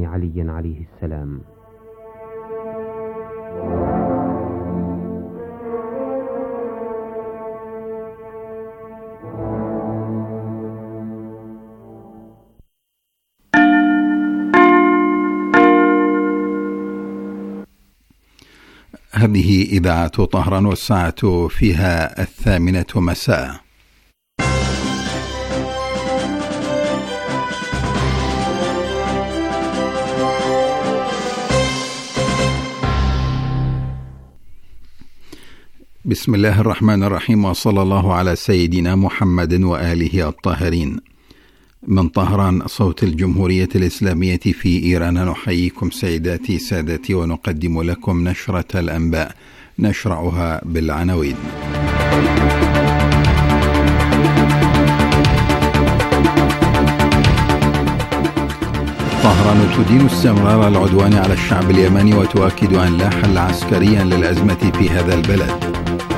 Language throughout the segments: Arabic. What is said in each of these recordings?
علي عليه السلام. هذه إذاعة طهران والساعة فيها 8 مساء. بسم الله الرحمن الرحيم، وصلى الله على سيدنا محمد وآله الطاهرين. من طهران صوت الجمهورية الإسلامية في إيران، نحييكم سيداتي سادتي ونقدم لكم نشرة الأنباء، نشرعها بالعناوين. طهران تدين استمرار العدوان على الشعب اليمني وتؤكد أن لا حل عسكريا للأزمة في هذا البلد.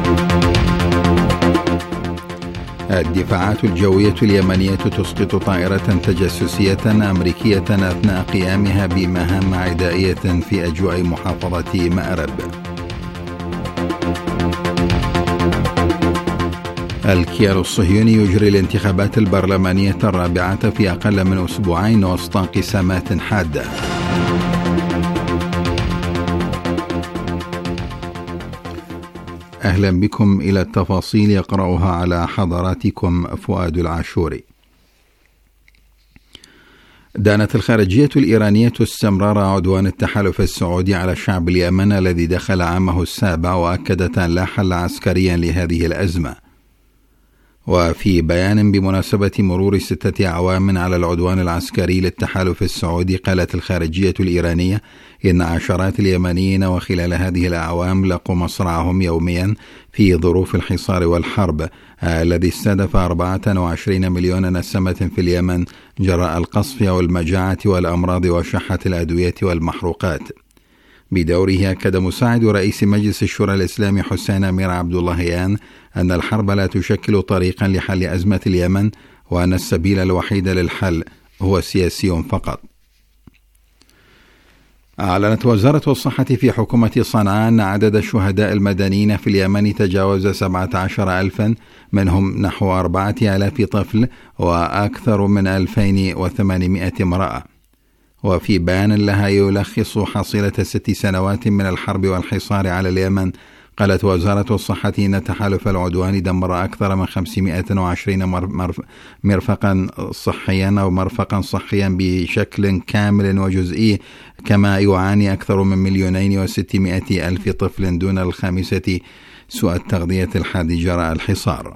الدفاعات الجوية اليمنية تسقط طائرة تجسسية أمريكية أثناء قيامها بمهام عدائية في أجواء محافظة مأرب. الكيان الصهيوني يجري الانتخابات البرلمانية الرابعة في أقل من أسبوعين وسط انقسامات حادة. أهلا بكم إلى التفاصيل، يقرأها على حضراتكم فؤاد العاشوري. دانت الخارجية الإيرانية استمرار عدوان التحالف السعودي على الشعب اليمني الذي دخل عامه السابع، وأكدت أن لا حل عسكريا لهذه الأزمة. وفي بيان بمناسبة مرور 6 أعوام على العدوان العسكري للتحالف السعودي، قالت الخارجية الإيرانية إن عشرات اليمنيين وخلال هذه الأعوام لقوا مصرعهم يوميا في ظروف الحصار والحرب الذي استهدف 24 مليون نسمة في اليمن جراء القصف والمجاعة والأمراض وشحة الأدوية والمحروقات. بدوره أكد مساعد رئيس مجلس الشورى الإسلامي حسين أمير عبد اللهيان أن الحرب لا تشكل طريقا لحل أزمة اليمن، وأن السبيل الوحيد للحل هو سياسي فقط. أعلنت وزارة الصحة في حكومة صنعاء أن عدد الشهداء المدنيين في اليمن تجاوز 17,000، منهم نحو 4,000 طفل وأكثر من 2,800 امرأة. وفي بيان لها يلخص حصيلة 6 سنوات من الحرب والحصار على اليمن، قالت وزارة الصحة إن تحالف العدوان دمر أكثر من 520 مرفقا صحيا أو مرفقا صحيا بشكل كامل وجزئي، كما يعاني أكثر من 2,600,000 طفل دون الخامسة سوء التغذية الحاد جراء الحصار.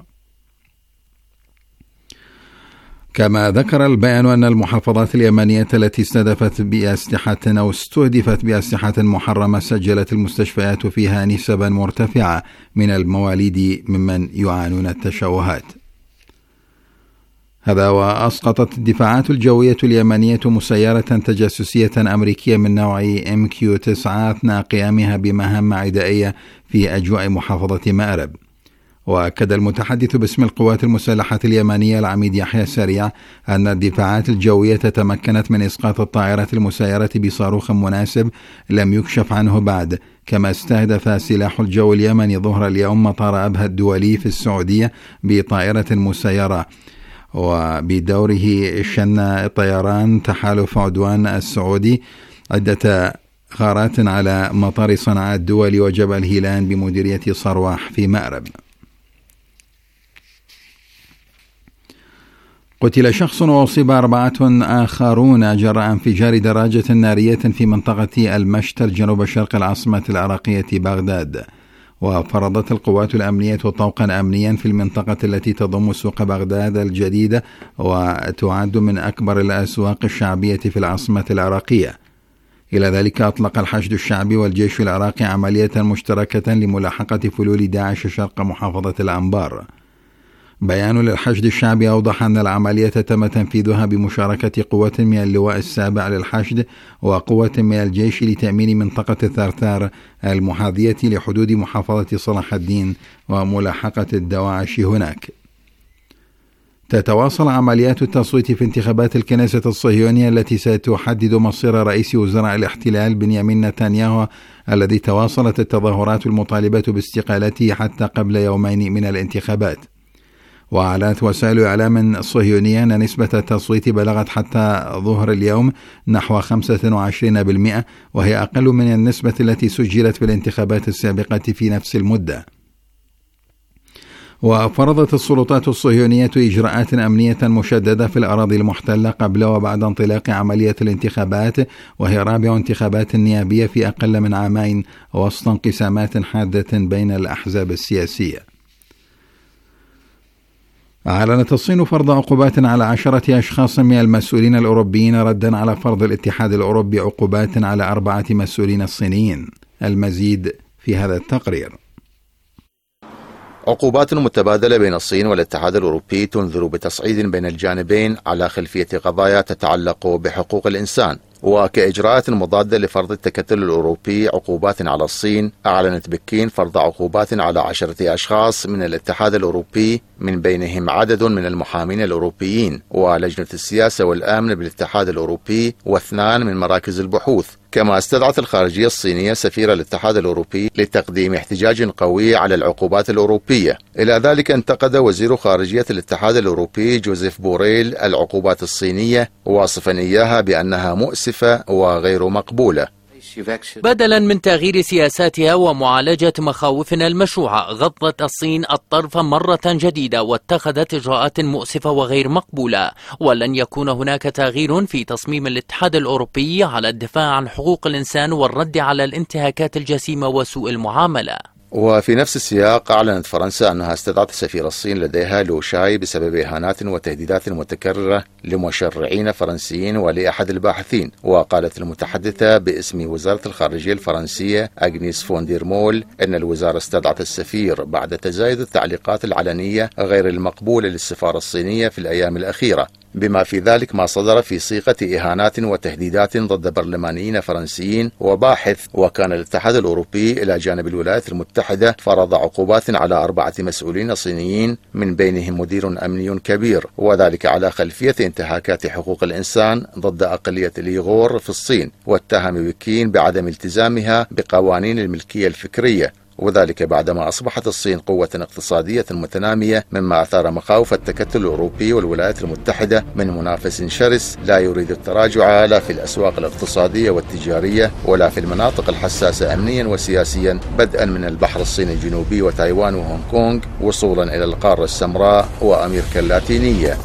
كما ذكر البيان أن المحافظات اليمنية التي استهدفت بأسلحة محرمة سجلت المستشفيات فيها نسبا مرتفعة من المواليد ممن يعانون التشوهات. هذا وأسقطت الدفاعات الجوية اليمنية مسيرة تجسسية أمريكية من نوع MQ-9 أثناء قيامها بمهام عدائية في أجواء محافظة مأرب. وأكد المتحدث باسم القوات المسلحة اليمنية العميد يحيى سريع أن الدفاعات الجوية تمكنت من إسقاط الطائرة المسيرة بصاروخ مناسب لم يكشف عنه بعد. كما استهدف سلاح الجو اليمني ظهر اليوم مطار أبها الدولي في السعودية بطائرة مسيرة. وبدوره شن طيران تحالف عدوان السعودي عدة غارات على مطار صنعاء الدولي وجبل هيلان بمديرية صرواح في مأرب. قتل شخص وأصيب 4 آخرون جراء انفجار دراجة نارية في منطقة المشتل جنوب شرق العاصمة العراقية بغداد. وفرضت القوات الأمنية طوقا أمنيا في المنطقة التي تضم سوق بغداد الجديدة، وتعد من أكبر الأسواق الشعبية في العاصمة العراقية. إلى ذلك أطلق الحشد الشعبي والجيش العراقي عملية مشتركة لملاحقة فلول داعش شرق محافظة الأنبار. بيان للحشد الشعبي أوضح أن العملية تم تنفيذها بمشاركة قوة من اللواء السابع للحشد وقوة من الجيش لتأمين منطقة الثرثار المحاذية لحدود محافظة صلاح الدين وملاحقة الدواعش هناك. تتواصل عمليات التصويت في انتخابات الكنيسة الصهيونية التي ستحدد مصير رئيس وزراء الاحتلال بنيامين نتنياهو، الذي تواصلت التظاهرات المطالبة باستقالته حتى قبل يومين من الانتخابات. وأعلنت وسائل إعلام صهيونية أن نسبة التصويت بلغت حتى ظهر اليوم نحو 25%، وهي أقل من النسبة التي سجلت في الانتخابات السابقة في نفس المدة. وفرضت السلطات الصهيونية إجراءات أمنية مشددة في الأراضي المحتلة قبل وبعد انطلاق عملية الانتخابات، وهي رابع انتخابات نيابية في أقل من عامين وسط انقسامات حادة بين الأحزاب السياسية. أعلنت الصين فرض عقوبات على 10 أشخاص من المسؤولين الأوروبيين ردا على فرض الاتحاد الأوروبي عقوبات على 4 مسؤولين صينيين. المزيد في هذا التقرير. عقوبات متبادلة بين الصين والاتحاد الأوروبي تنذر بتصعيد بين الجانبين على خلفية قضايا تتعلق بحقوق الإنسان. وكإجراءات مضادة لفرض التكتل الأوروبي عقوبات على الصين، أعلنت بكين فرض عقوبات على 10 أشخاص من الاتحاد الأوروبي، من بينهم عدد من المحامين الأوروبيين ولجنة السياسة والأمن بالاتحاد الأوروبي و2 من مراكز البحوث. كما استدعت الخارجية الصينية سفير الاتحاد الأوروبي لتقديم احتجاج قوي على العقوبات الأوروبية. إلى ذلك انتقد وزير خارجية الاتحاد الأوروبي جوزيف بوريل العقوبات الصينية، واصفا إياها بأنها مؤسفة وغير مقبولة. بدلا من تغيير سياساتها ومعالجة مخاوفنا المشروعة، غضت الصين الطرف مرة جديدة واتخذت إجراءات مؤسفة وغير مقبولة، ولن يكون هناك تغيير في تصميم الاتحاد الأوروبي على الدفاع عن حقوق الإنسان والرد على الانتهاكات الجسيمة وسوء المعاملة. وفي نفس السياق أعلنت فرنسا أنها استدعت سفير الصين لديها لو شاي بسبب إهانات وتهديدات متكررة لمشرعين فرنسيين ولأحد الباحثين. وقالت المتحدثة باسم وزارة الخارجية الفرنسية أغنيس فوندير مول أن الوزارة استدعت السفير بعد تزايد التعليقات العلنية غير المقبولة للسفارة الصينية في الأيام الأخيرة، بما في ذلك ما صدر في صيغة إهانات وتهديدات ضد برلمانيين فرنسيين وباحث. وكان الاتحاد الأوروبي إلى جانب الولايات المتحدة فرض عقوبات على 4 مسؤولين صينيين، من بينهم مدير أمني كبير، وذلك على خلفية انتهاكات حقوق الإنسان ضد أقلية الإيغور في الصين، واتهم بكين بعدم التزامها بقوانين الملكية الفكرية، وذلك بعدما أصبحت الصين قوة اقتصادية متنامية، مما أثار مخاوف التكتل الأوروبي والولايات المتحدة من منافس شرس لا يريد التراجع لا في الأسواق الاقتصادية والتجارية ولا في المناطق الحساسة أمنيا وسياسيا، بدءا من البحر الصيني الجنوبي وتايوان وهونغ كونغ وصولا إلى القارة السمراء وأمريكا اللاتينية.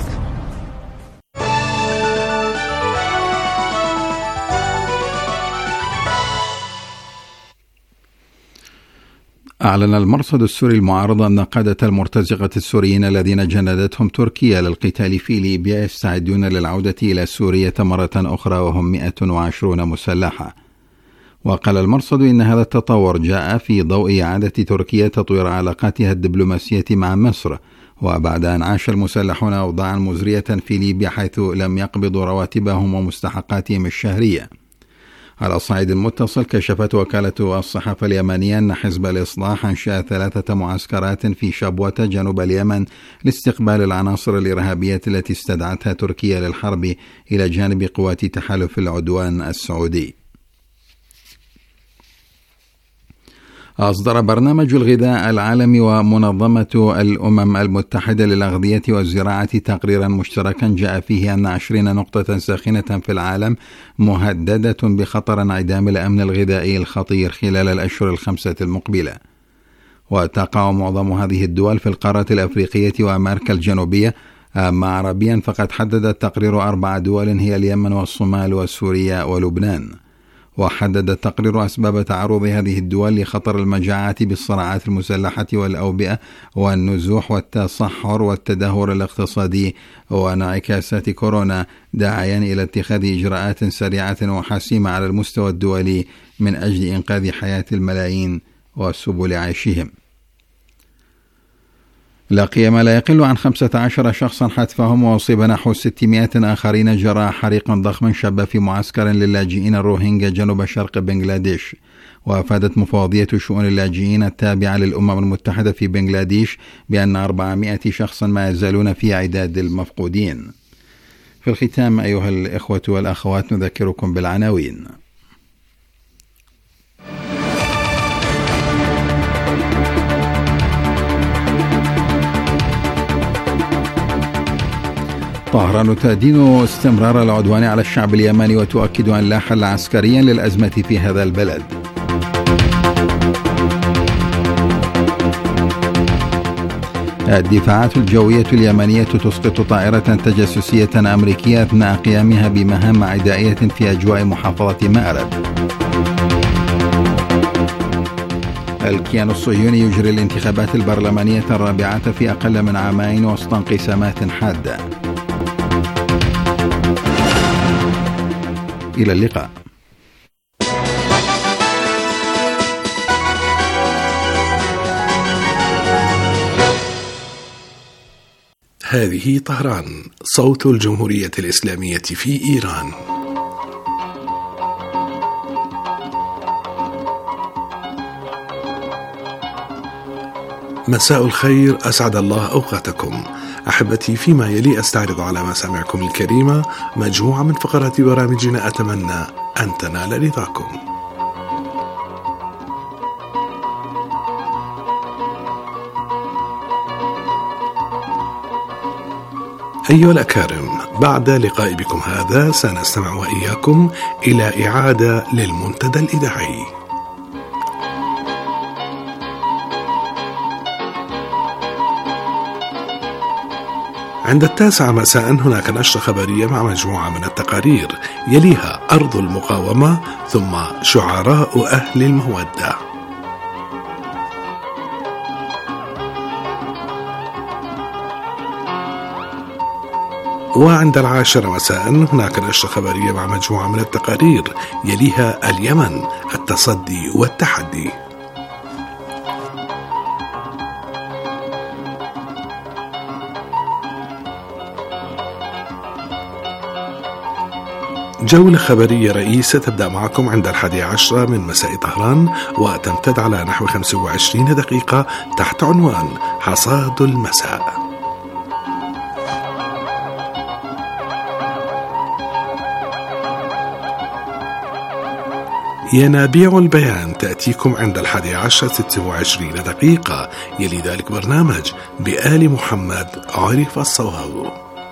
أعلن المرصد السوري المعارض أن قادة المرتزقة السوريين الذين جندتهم تركيا للقتال في ليبيا يستعدون للعودة إلى سوريا مرة أخرى وهم 120 مسلحة. وقال المرصد إن هذا التطور جاء في ضوء إعادة تركيا تطوير علاقاتها الدبلوماسية مع مصر، وبعد أن عاش المسلحون أوضاعا مزرية في ليبيا حيث لم يقبضوا رواتبهم ومستحقاتهم الشهرية. على الصعيد المتصل، كشفت وكالة الصحافة اليمنية أن حزب الإصلاح أنشأ 3 معسكرات في شبوة جنوب اليمن لاستقبال العناصر الإرهابية التي استدعتها تركيا للحرب إلى جانب قوات تحالف العدوان السعودي. أصدر برنامج الغذاء العالمي ومنظمة الأمم المتحدة للأغذية والزراعة تقريرا مشتركا جاء فيه أن 20 نقطة ساخنة في العالم مهددة بخطر انعدام الأمن الغذائي الخطير خلال الأشهر ال5 المقبلة. وتقع معظم هذه الدول في القارة الأفريقية وأمريكا الجنوبية، أما عربيا فقد حدد التقرير 4 دول هي اليمن والصومال وسوريا ولبنان. وحدد التقرير أسباب تعرض هذه الدول لخطر المجاعة بالصراعات المسلحة والأوبئة والنزوح والتصحر والتدهور الاقتصادي وانعكاسات كورونا، داعيا إلى اتخاذ إجراءات سريعة وحاسمة على المستوى الدولي من أجل إنقاذ حياة الملايين وسبل عيشهم. لقي ما لا يقل عن 15 شخصا حتفهم وأصيب نحو 600 آخرين جراء حريق ضخم شب في معسكر للاجئين الروهينجا جنوب شرق بنغلاديش. وأفادت مفوضية شؤون اللاجئين التابعة للأمم المتحدة في بنغلاديش بأن 400 شخصا ما يزالون في عداد المفقودين. في الختام أيها الإخوة والأخوات نذكركم بالعناوين. طهران تدين استمرار العدوان على الشعب اليمني وتؤكد أن لا حل عسكريا للأزمة في هذا البلد. الدفاعات الجوية اليمنية تسقط طائرة تجسسية أمريكية أثناء قيامها بمهام عدائية في أجواء محافظة مأرب. الكيان الصهيوني يجري الانتخابات البرلمانية الرابعة في أقل من عامين وسط انقسامات حادة. إلى اللقاء. هذه طهران، صوت الجمهورية الإسلامية في إيران. مساء الخير، أسعد الله أوقاتكم. أحبتي، فيما يلي أستعرض على مسامعكم الكريمة مجموعة من فقرات برامجنا أتمنى أن تنال رضاكم. أيها الأكارم، بعد لقاء بكم هذا سنستمع وإياكم إلى إعادة للمنتدى الإذاعي. عند 9 مساء هناك نشرة خبرية مع مجموعة من التقارير، يليها أرض المقاومة، ثم شعراء أهل المودة. وعند 10 مساء هناك نشرة خبرية مع مجموعة من التقارير، يليها اليمن، التصدي والتحدي. جولة خبرية رئيسة تبدأ معكم عند 11 من مساء طهران وتمتد على نحو 25 دقيقة تحت عنوان حصاد المساء. ينابيع البيان تأتيكم عند 11 26 دقيقة، يلي ذلك برنامج بآل محمد عرف الصواب.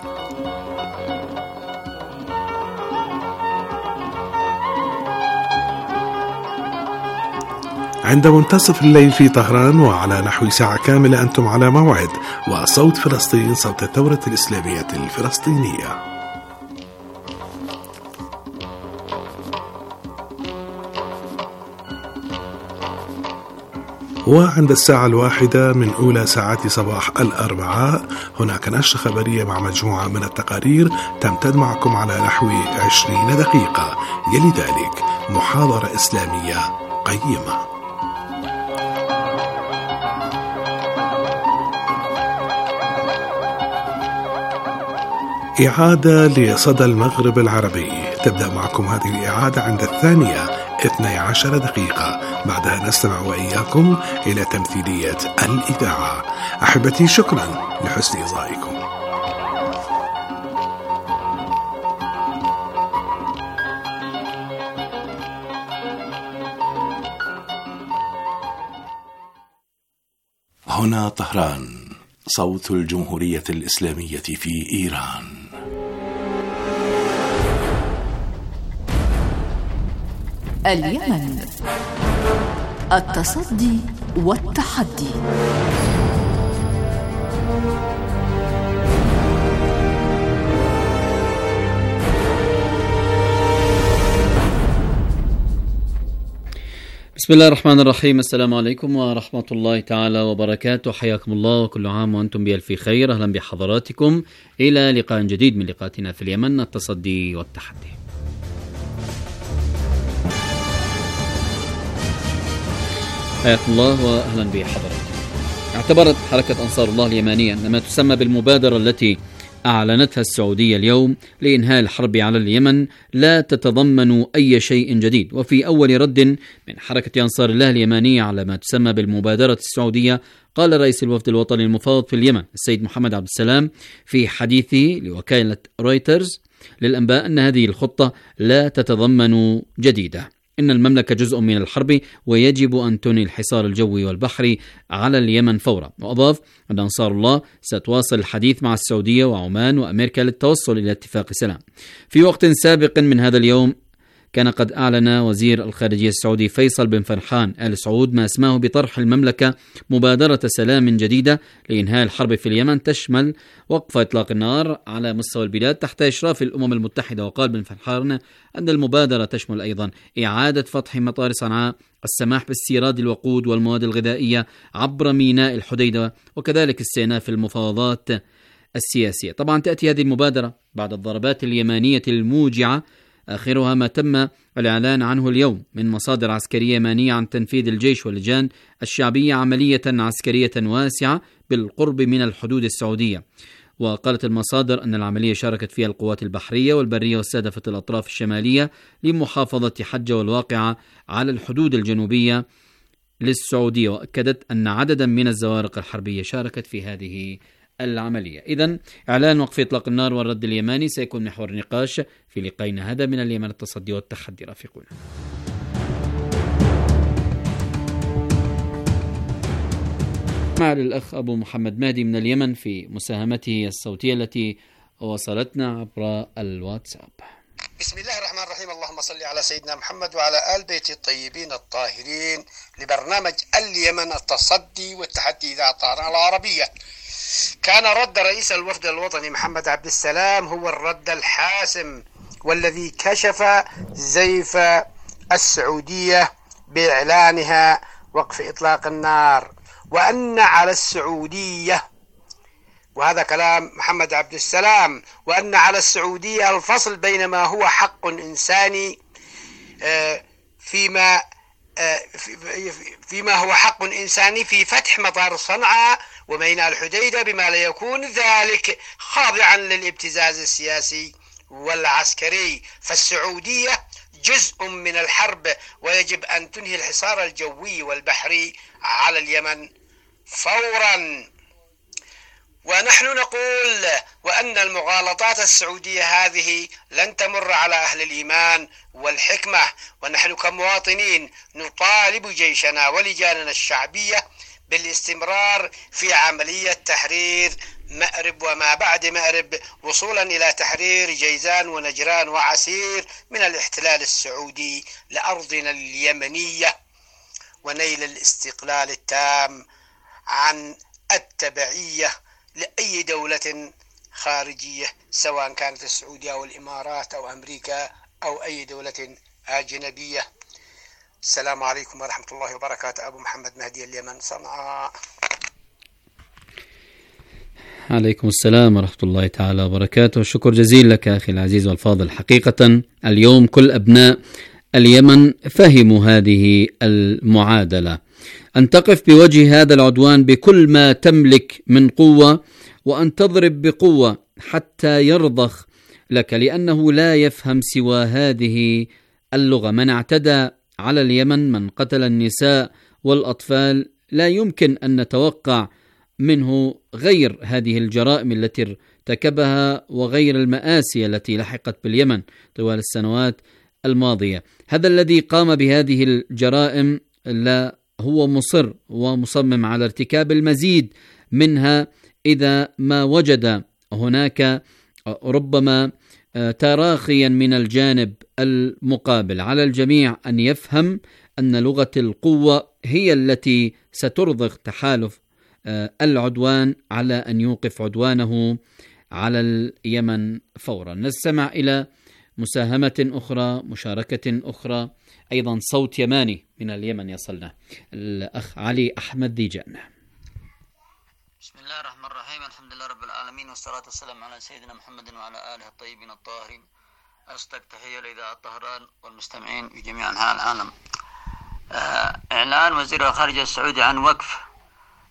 عند منتصف الليل في طهران وعلى نحو ساعة كاملة أنتم على موعد وصوت فلسطين، صوت الثورة الإسلامية الفلسطينية. وعند الساعة 1 من أولى ساعات صباح الأربعاء هناك نشرة خبرية مع مجموعة من التقارير تمتد معكم على نحو 20 دقيقة، يلي ذلك محاضرة إسلامية قيمة. إعادة لصدى المغرب العربي تبدأ معكم هذه الإعادة عند 12 دقيقة، بعدها نستمع وإياكم إلى تمثيلية الإذاعة. أحبتي، شكرا لحسن إصغائكم. هنا طهران، صوت الجمهورية الإسلامية في إيران. اليمن، التصدي والتحدي. بسم الله الرحمن الرحيم. السلام عليكم ورحمة الله تعالى وبركاته. حياكم الله وكل عام وأنتم بألف خير. أهلا بحضراتكم إلى لقاء جديد من لقاءاتنا في اليمن، التصدي والتحدي. حياكم الله وأهلا بحضراتكم. اعتبرت حركة أنصار الله اليمانية أن ما تسمى بالمبادرة التي أعلنتها السعودية اليوم لإنهاء الحرب على اليمن لا تتضمن أي شيء جديد. وفي أول رد من حركة أنصار الله اليمانية على ما تسمى بالمبادرة السعودية، قال رئيس الوفد الوطني المفوض في اليمن السيد محمد عبد السلام في حديثه لوكالة رويترز للأنباء أن هذه الخطة لا تتضمن جديدة، إن المملكة جزء من الحرب ويجب أن تنهي الحصار الجوي والبحري على اليمن فورا. وأضاف أن أنصار الله ستواصل الحديث مع السعودية وعمان وأمريكا للتوصل إلى اتفاق سلام. في وقت سابق من هذا اليوم كان قد أعلن وزير الخارجية السعودي فيصل بن فرحان آل سعود ما اسماه بطرح المملكة مبادرة سلام جديدة لإنهاء الحرب في اليمن تشمل وقف إطلاق النار على مستوى البلاد تحت إشراف الأمم المتحدة. وقال بن فرحان أن المبادرة تشمل أيضا إعادة فتح مطار صنعاء، السماح باستيراد الوقود والمواد الغذائية عبر ميناء الحديدة، وكذلك استئناف المفاوضات السياسية. طبعا تأتي هذه المبادرة بعد الضربات اليمانية الموجعة، آخرها ما تم الإعلان عنه اليوم من مصادر عسكرية يمانية عن تنفيذ الجيش واللجان الشعبية عملية عسكرية واسعة بالقرب من الحدود السعودية. وقالت المصادر أن العملية شاركت فيها القوات البحرية والبرية واستهدفت الأطراف الشمالية لمحافظة حجة والواقعة على الحدود الجنوبية للسعودية، وأكدت أن عددا من الزوارق الحربية شاركت في هذه العملية. إذن إعلان وقف إطلاق النار والرد اليماني سيكون محور النقاش في لقائنا هذا من اليمن التصدي والتحدي. رافقونا. مع الأخ أبو محمد مهدي من اليمن في مساهمته الصوتية التي وصلتنا عبر الواتساب. بسم الله الرحمن الرحيم، اللهم صل على سيدنا محمد وعلى آل بيت الطيبين الطاهرين، لبرنامج اليمن التصدي والتحدي إذاعة الطيران العربية. كان رد رئيس الوفد الوطني محمد عبد السلام هو الرد الحاسم والذي كشف زيف السعودية بإعلانها وقف إطلاق النار، وأن على السعودية، وهذا كلام محمد عبد السلام، وأن على السعودية الفصل بين ما هو حق إنساني فيما هو حق إنساني في فتح مطار صنعاء وميناء الحديدة بما لا يكون ذلك خاضعا للابتزاز السياسي والعسكري. فالسعودية جزء من الحرب ويجب أن تنهي الحصار الجوي والبحري على اليمن فورا. ونحن نقول وأن المغالطات السعودية هذه لن تمر على أهل الإيمان والحكمة، ونحن كمواطنين نطالب جيشنا ولجاننا الشعبية بالاستمرار في عملية تحرير مأرب وما بعد مأرب، وصولا إلى تحرير جيزان ونجران وعسير من الاحتلال السعودي لأرضنا اليمنية، ونيل الاستقلال التام عن التبعية لأي دولة خارجية سواء كانت السعودية أو الإمارات أو أمريكا أو أي دولة أجنبية. السلام عليكم ورحمة الله وبركاته. أبو محمد مهدي، اليمن، صنعاء. عليكم السلام ورحمة الله تعالى وبركاته. شكر جزيل لك أخي العزيز والفاضل. حقيقة اليوم كل أبناء اليمن فهموا هذه المعادلة، أن تقف بوجه هذا العدوان بكل ما تملك من قوة، وأن تضرب بقوة حتى يرضخ لك، لأنه لا يفهم سوى هذه اللغة. من اعتدى على اليمن، من قتل النساء والأطفال، لا يمكن أن نتوقع منه غير هذه الجرائم التي ارتكبها وغير المآسي التي لحقت باليمن طوال السنوات الماضية. هذا الذي قام بهذه الجرائم لا هو مصر ومصمم على ارتكاب المزيد منها إذا ما وجد هناك ربما تراخيا من الجانب المقابل. على الجميع أن يفهم أن لغة القوة هي التي سترضخ تحالف العدوان على أن يوقف عدوانه على اليمن فورا. نستمع إلى مساهمة أخرى، مشاركة أخرى، أيضا صوت يماني من اليمن يصلنا، الأخ علي أحمد ديجان. بسم الله الرحمن الرحيم، الحمد لله رب العالمين، والصلاة والسلام على سيدنا محمد وعلى آله الطيبين الطاهرين. أصدق تحية لإذاعة طهران والمستمعين في جميع أنحاء العالم. إعلان وزير الخارجية السعودي عن وقف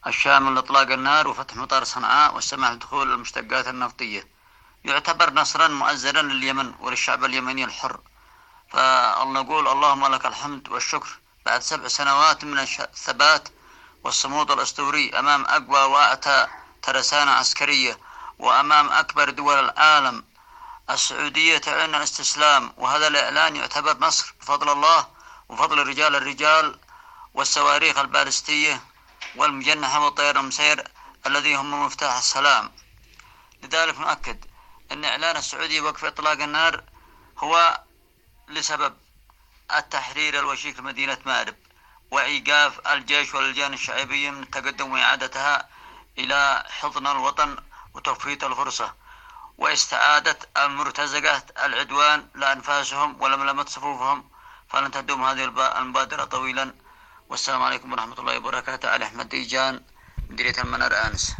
الشامل لإطلاق النار وفتح مطار صنعاء والسماح بدخول المشتقات النفطية، يعتبر نصرا مؤزرا لليمن وللشعب اليمني الحر. فنقول اللهم لك الحمد والشكر بعد 7 سنوات من الثبات والصمود الأسطوري أمام أقوى وأعتى ترسانة عسكرية وأمام أكبر دول العالم. السعودية تعلن الاستسلام، وهذا الإعلان يعتبر نصر بفضل الله وفضل الرجال والصواريخ البالستية والمجنحة والطيران المسير الذي هم مفتاح السلام. لذلك نؤكد أن إعلان السعودية وقف إطلاق النار هو لسبب التحرير الوشيك لمدينة مأرب وإيقاف الجيش واللجان الشعبية من التقدم وإعادتها إلى حضن الوطن وتوفير الفرصة واستعادة المرتزقة العدوان لأنفاسهم ولملمة صفوفهم، فلن تدوم هذه المبادرة طويلا. والسلام عليكم ورحمة الله وبركاته. علي أحمد ديجان، مديرية المنار آنس.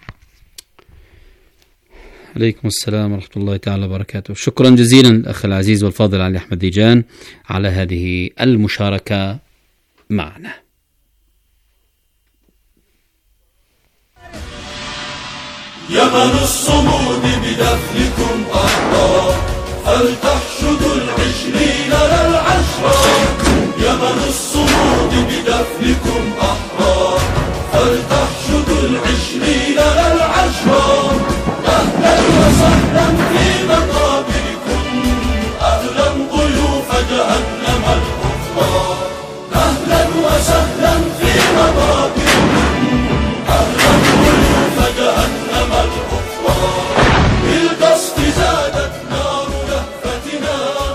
عليكم السلام ورحمة الله تعالى وبركاته. شكرا جزيلا الأخ العزيز والفاضل علي أحمد ديجان على هذه المشاركة معنا. يمن الصمود بدفنكم أحرار، فلتحشدوا 20 للعشرة. يمن الصمود بدفنكم أحرار، فلتحشدوا 20 للعشرة. أهلا وسهلا في مقابركم، أهلا ضيوف جهنم الأخرى. أهلا وسهلا في مقابركم، أهلا ضيوف جهنم الأخرى. بالقصد زادت نار لهفتنا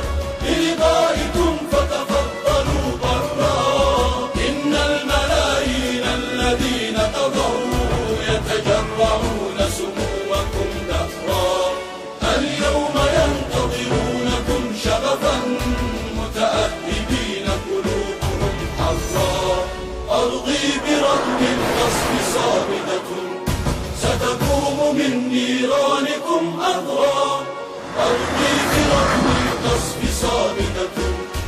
للقائكم فتفضلوا برا. إن الملايين الذين تضروا يتجرعون سمومكم دهرا. اليوم ينتظرونكم شغفا متأهبين قلوبهم حرا. أرضي برغم القصف صامدة ستقوم من نيرانكم أذرا. أرضي برغم القصف صامدة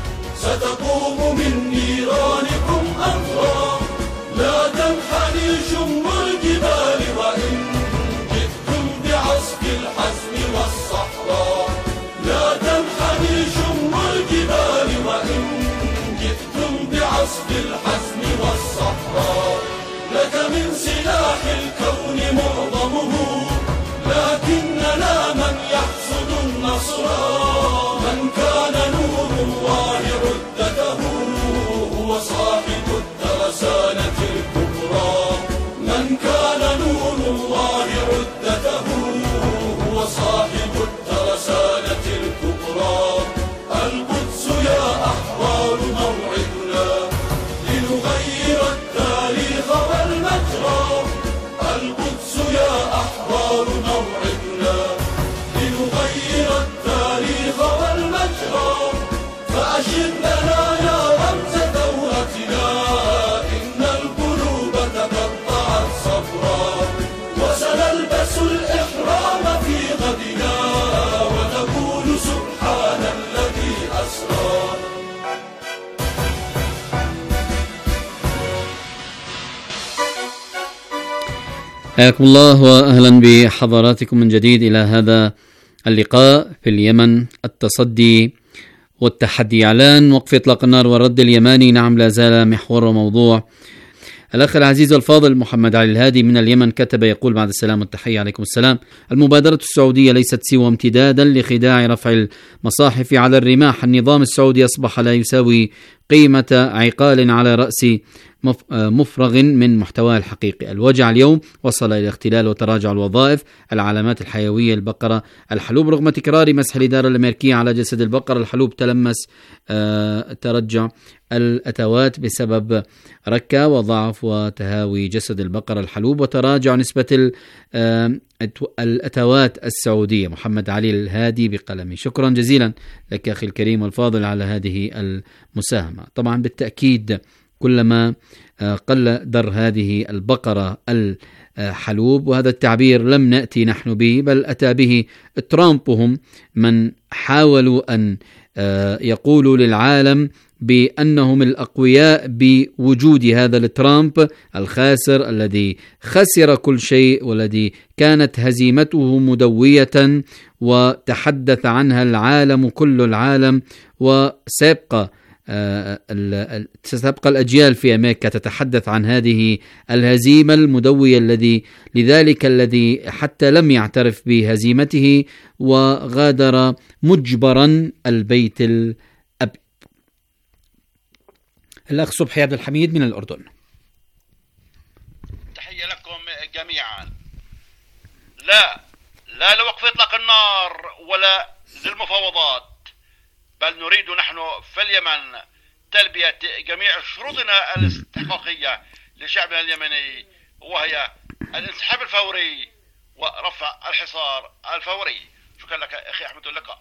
ستقوم من نيرانكم أذرا. لا تنحني شم الجبال وإن جئتم بعصف الحزم والصحراء. لا تنحني شم الجبال وإن جئتم بعصف الحزم والصحراء. لك من سلاح الكون معظمه، لكننا من يحصد النصر. من كان نور الله عدته هو صاحب الترسانة الكبرى. من كان نور الله عدته هو صاحب الترسانة الكبرى. القدس يا أحرار موعدنا لنغير التاريخ والمجرى. القدس يا أحرار موعدنا لنغير التاريخ والمجرى. فأشر لنا يا رمز ثورتنا، إن القلوب تقطعت صبرا. وسنلبس الإحرام في غدنا ونقول سبحان الذي أسرى. حياكم الله وأهلا بحضراتكم من جديد إلى هذا اللقاء في اليمن، التصدي والتحدي. إعلان وقف إطلاق النار والرد اليماني نعم لا زال محور وموضوع. الأخ العزيز الفاضل محمد علي الهادي من اليمن كتب يقول بعد السلام والتحية عليكم السلام: المبادرة السعودية ليست سوى امتدادا لخداع رفع المصاحف على الرماح. النظام السعودي أصبح لا يساوي قيمة عقال على رأس مفرغ من محتواه الحقيقي. الوجع اليوم وصل إلى اختلال وتراجع الوظائف، العلامات الحيوية، البقرة، الحلوب. رغم تكرار مسح الإدارة الأمريكية على جسد البقرة الحلوب تلمس ترجع الأتوات بسبب ركة وضعف وتهاوي جسد البقرة الحلوب وتراجع نسبة الأتوات السعودية. محمد علي الهادي بقلمي. شكرا جزيلا لك أخي الكريم والفاضل على هذه المساهمة. طبعا بالتأكيد كلما قل در هذه البقرة الحلوب، وهذا التعبير لم نأتي نحن به بل أتى به ترامب، هم من حاولوا أن يقول للعالم بأنهم الأقوياء بوجود هذا الترامب الخاسر الذي خسر كل شيء والذي كانت هزيمته مدوية وتحدث عنها العالم كل العالم، وسيبقى الأجيال في أمريكا تتحدث عن هذه الهزيمة المدوية لذلك الذي حتى لم يعترف بهزيمته وغادر مجبرا البيت الأبيض. الأخ صبحي عبد الحميد من الأردن. تحية لكم جميعا. لا لوقف إطلاق النار ولا للمفاوضات، بل نريد نحن في اليمن تلبية جميع شروطنا الاستحقاقية لشعبنا اليمني، وهي الانسحاب الفوري ورفع الحصار الفوري. شكرا لك أخي أحمد. اللقاء.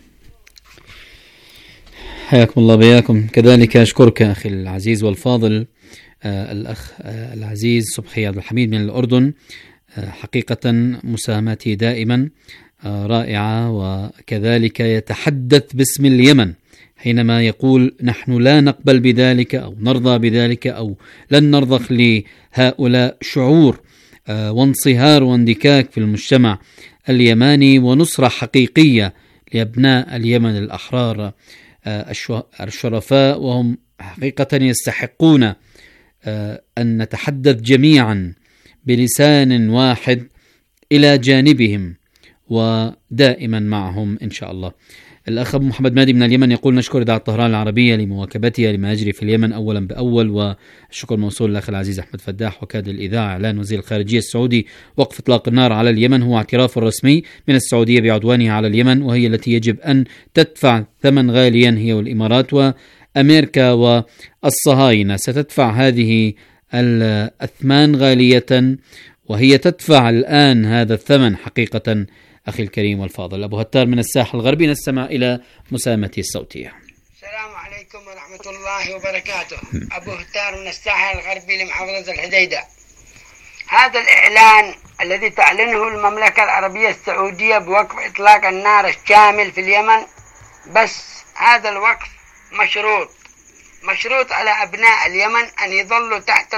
حياكم الله بياكم. كذلك أشكرك أخي العزيز والفاضل الأخ العزيز صبحي عبد الحميد من الأردن. حقيقة مساهمته دائما رائعة، وكذلك يتحدث باسم اليمن حينما يقول نحن لا نقبل بذلك أو نرضى بذلك أو لن نرضخ لهؤلاء. شعور وانصهار واندكاك في المجتمع اليماني ونصرة حقيقية لأبناء اليمن الأحرار الشرفاء، وهم حقيقة يستحقون أن نتحدث جميعا بلسان واحد إلى جانبهم ودائما معهم إن شاء الله. الأخ أبو محمد مادي من اليمن يقول نشكر إذاعة طهران العربية لمواكبتها لما يجري في اليمن أولا بأول، والشكر موصول للأخ العزيز أحمد فداح وكاد الإذاعة. إعلان وزير الخارجية السعودي وقف إطلاق النار على اليمن هو اعتراف رسمي من السعودية بعدوانها على اليمن، وهي التي يجب أن تدفع ثمن غاليا هي والإمارات وأمريكا والصهاينة. ستدفع هذه الأثمان غالية، وهي تدفع الآن هذا الثمن حقيقة. أخي الكريم والفاضل أبو هتار من الساحل الغربي، نستمع إلى مساهمته الصوتية. السلام عليكم ورحمة الله وبركاته. أبو هتار من الساحل الغربي لمحافظة الحديدة. هذا الإعلان الذي تعلنه المملكة العربية السعودية بوقف إطلاق النار الشامل في اليمن، بس هذا الوقف مشروط على أبناء اليمن أن يظلوا تحت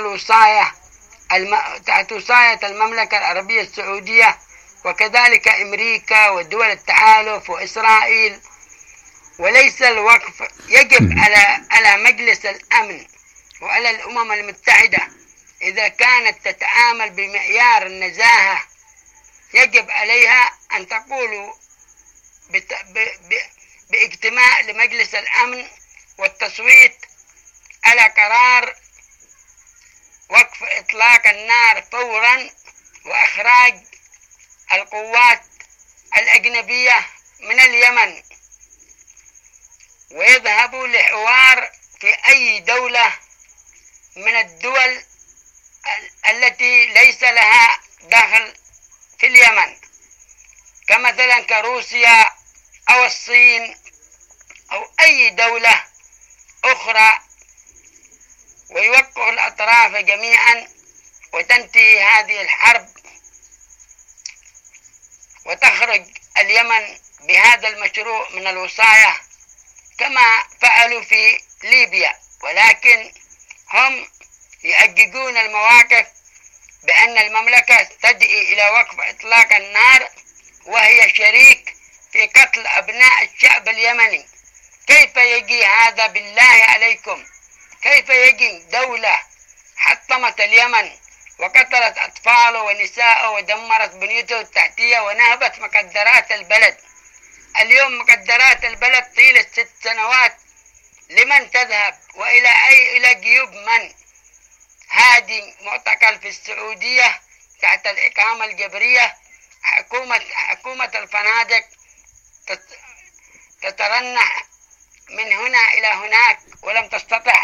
وصاية المملكة العربية السعودية، وكذلك أمريكا ودول التحالف وإسرائيل. وليس الوقف يجب على مجلس الأمن وعلى الأمم المتحدة إذا كانت تتعامل بمعيار النزاهة، يجب عليها أن تقول باجتماع لمجلس الأمن والتصويت على قرار وقف إطلاق النار فورا وإخراج القوات الأجنبية من اليمن، ويذهبوا لحوار في أي دولة من الدول التي ليس لها دخل في اليمن، كمثلا كروسيا أو الصين أو أي دولة أخرى، ويوقع الأطراف جميعا وتنتهي هذه الحرب وتخرج اليمن بهذا المشروع من الوصاية كما فعلوا في ليبيا. ولكن هم يحققون المواقف بأن المملكة تدعي إلى وقف إطلاق النار وهي شريك في قتل أبناء الشعب اليمني. كيف يجي هذا بالله عليكم؟ كيف يجي دولة حطمت اليمن وقتلت أطفاله ونساءه ودمرت بنيته التحتية ونهبت مقدرات البلد؟ اليوم مقدرات البلد طيلة 6 سنوات لمن تذهب إلى جيوب من؟ هادي معتقل في السعودية تحت الإقامة الجبرية. حكومة الفنادق تترنح من هنا إلى هناك ولم تستطع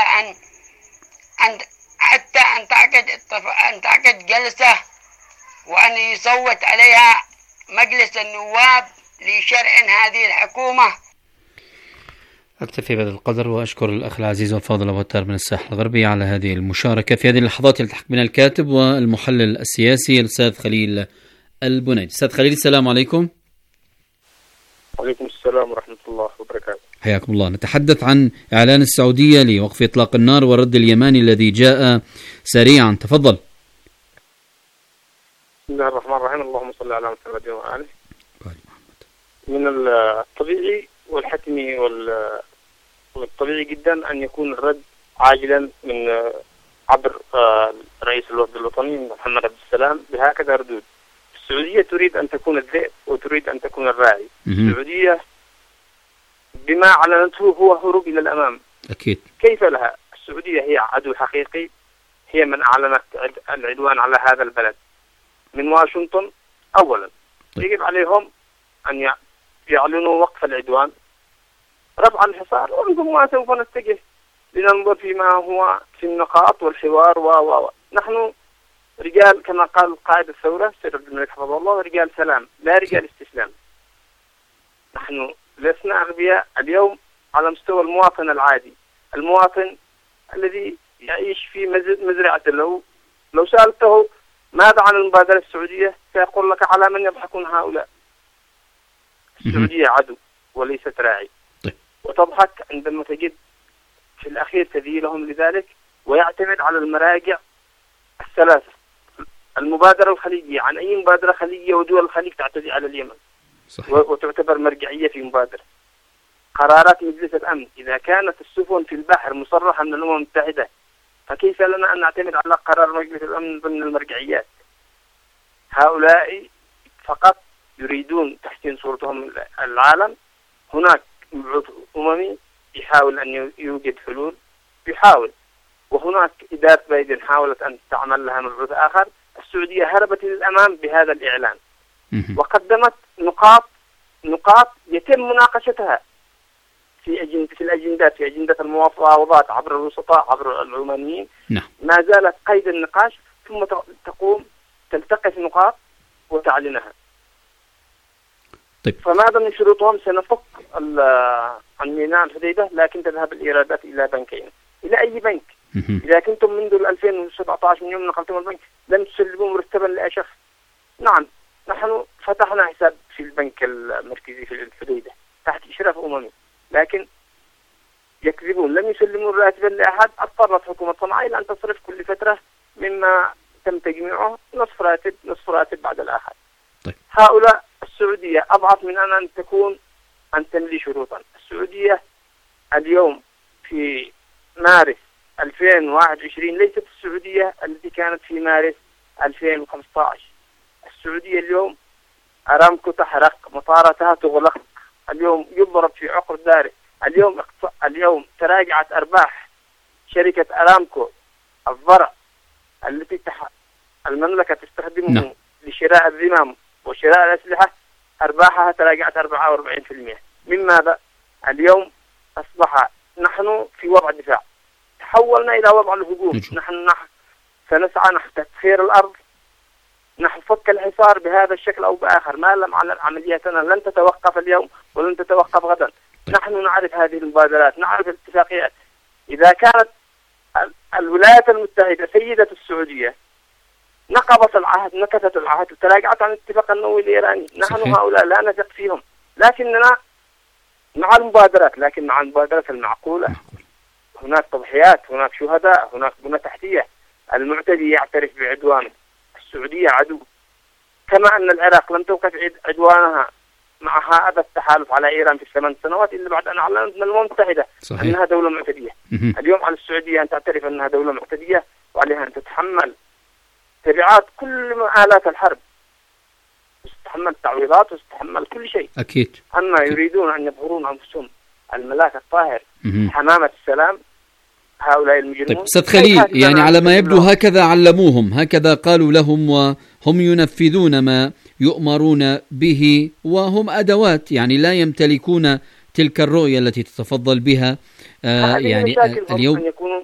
حتى أن تعقد جلسة وأن يصوت عليها مجلس النواب لشرع هذه الحكومة. أكتفي بهذا القدر وأشكر الأخ العزيز والفاضل أبو هتار من الساحل الغربي على هذه المشاركة في هذه اللحظات. يلتحق بنا الكاتب والمحلل السياسي الأستاذ خليل البنيدي. أستاذ خليل السلام عليكم. وعليكم السلام ورحمة الله الله وبركاته. حياكم الله. نتحدث عن إعلان السعودية لوقف إطلاق النار والرد اليماني الذي جاء سريعا. تفضل. بسم الله الرحمن الرحيم. اللهم صل على محمد وآله. من الطبيعي والحتمي والطبيعي جدا أن يكون الرد عاجلا من عبر رئيس الوفد الوطني محمد عبد السلام بهكذا ردود. السعودية تريد أن تكون الذئب وتريد أن تكون الراعي. السعودية بما أعلنته هو هروب إلى الأمام. أكيد. كيف لها؟ السعودية هي عدو حقيقي، هي من أعلنت العدوان على هذا البلد من واشنطن. أولا يجب عليهم أن يعلنوا وقف العدوان، رفع الحصار، ومن ثم سوف نتجه لننظر فيما هو في النقاط والحوار نحن رجال كما قال قائد الثورة سيد عبد الملك حفظه الله، رجال سلام لا رجال استسلام. نحن لسنا أغبياء. اليوم على مستوى المواطن العادي، المواطن الذي يعيش في مزرعة، لو سألته ماذا عن المبادرة السعودية سيقول لك على من يضحكون هؤلاء. السعودية عدو وليست راعي. وتضحك عندما تجد في الأخير تذيلهم لذلك، ويعتمد على المراجع الثلاثة. المبادرة الخليجية، عن أي مبادرة خليجية ودول الخليج تعتدي على اليمن وتعتبر مرجعية في مبادرة. قرارات مجلس الأمن إذا كانت السفن في البحر مصرحة من الأمم المتحدة، فكيف لنا أن نعتمد على قرار مجلس الأمن ضمن المرجعيات؟ هؤلاء فقط يريدون تحسين صورتهم العالم. هناك مبعوث أممي يحاول أن يوجد حلول، وهناك إدارة بايدن حاولت أن تعمل لها مبعوث آخر. السعودية هربت للأمام بهذا الإعلان وقدمت نقاط يتم مناقشتها في الأجندات، في أجندة المفاوضات عبر الوسطاء عبر العمانيين. ما زالت قيد النقاش، ثم تقوم تلتقط نقاط وتعلنها. طيب. فماذا من شروطهم؟ سنفك عن ميناء الحديدة، لكن تذهب الإيرادات إلى بنكين. إلى أي بنك؟ إذا كنتم منذ 2017 من يوم نقلتم البنك لم تسلموا مرتبا لأي شخص. نعم، نحن فتحنا حساب في البنك المركزي في الحديدة تحت إشراف أممي، لكن يكذبون، لم يسلموا راتبا لأحد. اضطرت حكومة صنعاء إلى أن تصرف كل فترة مما تم تجميعه نصف راتب بعد الآخر. طيب. هؤلاء السعودية أضعف من أن تملي شروطا. السعودية اليوم في مارس 2021 ليست السعودية التي كانت في مارس 2015. السعودية اليوم أرامكو تحرق، مطاراتها تغلق، اليوم يضرب في عقر داره. اليوم تراجعت أرباح شركة أرامكو الضرع التي المملكة تستخدمه لشراء الذمام وشراء الأسلحة، أرباحها تراجعت 44%. من ماذا؟ اليوم أصبح نحن في وضع دفاع، تحولنا إلى وضع الهجوم. نحن سنسعى نحو تسخير الأرض، نحن فك الحصار بهذا الشكل أو بآخر. ما لم عملياتنا لن تتوقف اليوم ولن تتوقف غدا. نحن نعرف هذه المبادرات، نعرف الاتفاقيات. إذا كانت الولايات المتحدة سيدة السعودية نقضت العهد وتراجعت عن الاتفاق النووي الإيراني، نحن هؤلاء لا نثق فيهم، لكننا مع المبادرات المعقولة. هناك تضحيات، هناك شهداء، هناك بنى تحتية. المعتدي يعترف بعدوانه. السعودية عدو، كما أن العراق لم توقف عدوانها مع هذا التحالف على إيران في 8 سنوات إلا بعد أن أعلنت من الأمم المتحدة أنها دولة معتدية. اليوم على السعودية أن تعترف أنها دولة معتدية، وعليها أن تتحمل تبعات كل آلات الحرب، وتتحمل تعويضات وتتحمل كل شيء. أكيد. أما يريدون أن يظهرون أنفسهم الملاك الطاهر، حمامة السلام، هؤلاء المجرمون. طيب أستاذ خليل، يعني على ما يبدو هكذا علموهم، هكذا قالوا لهم، وهم ينفذون ما يؤمرون به، وهم أدوات، يعني لا يمتلكون تلك الرؤية التي تتفضل بها. يعني اليوم أن يكونوا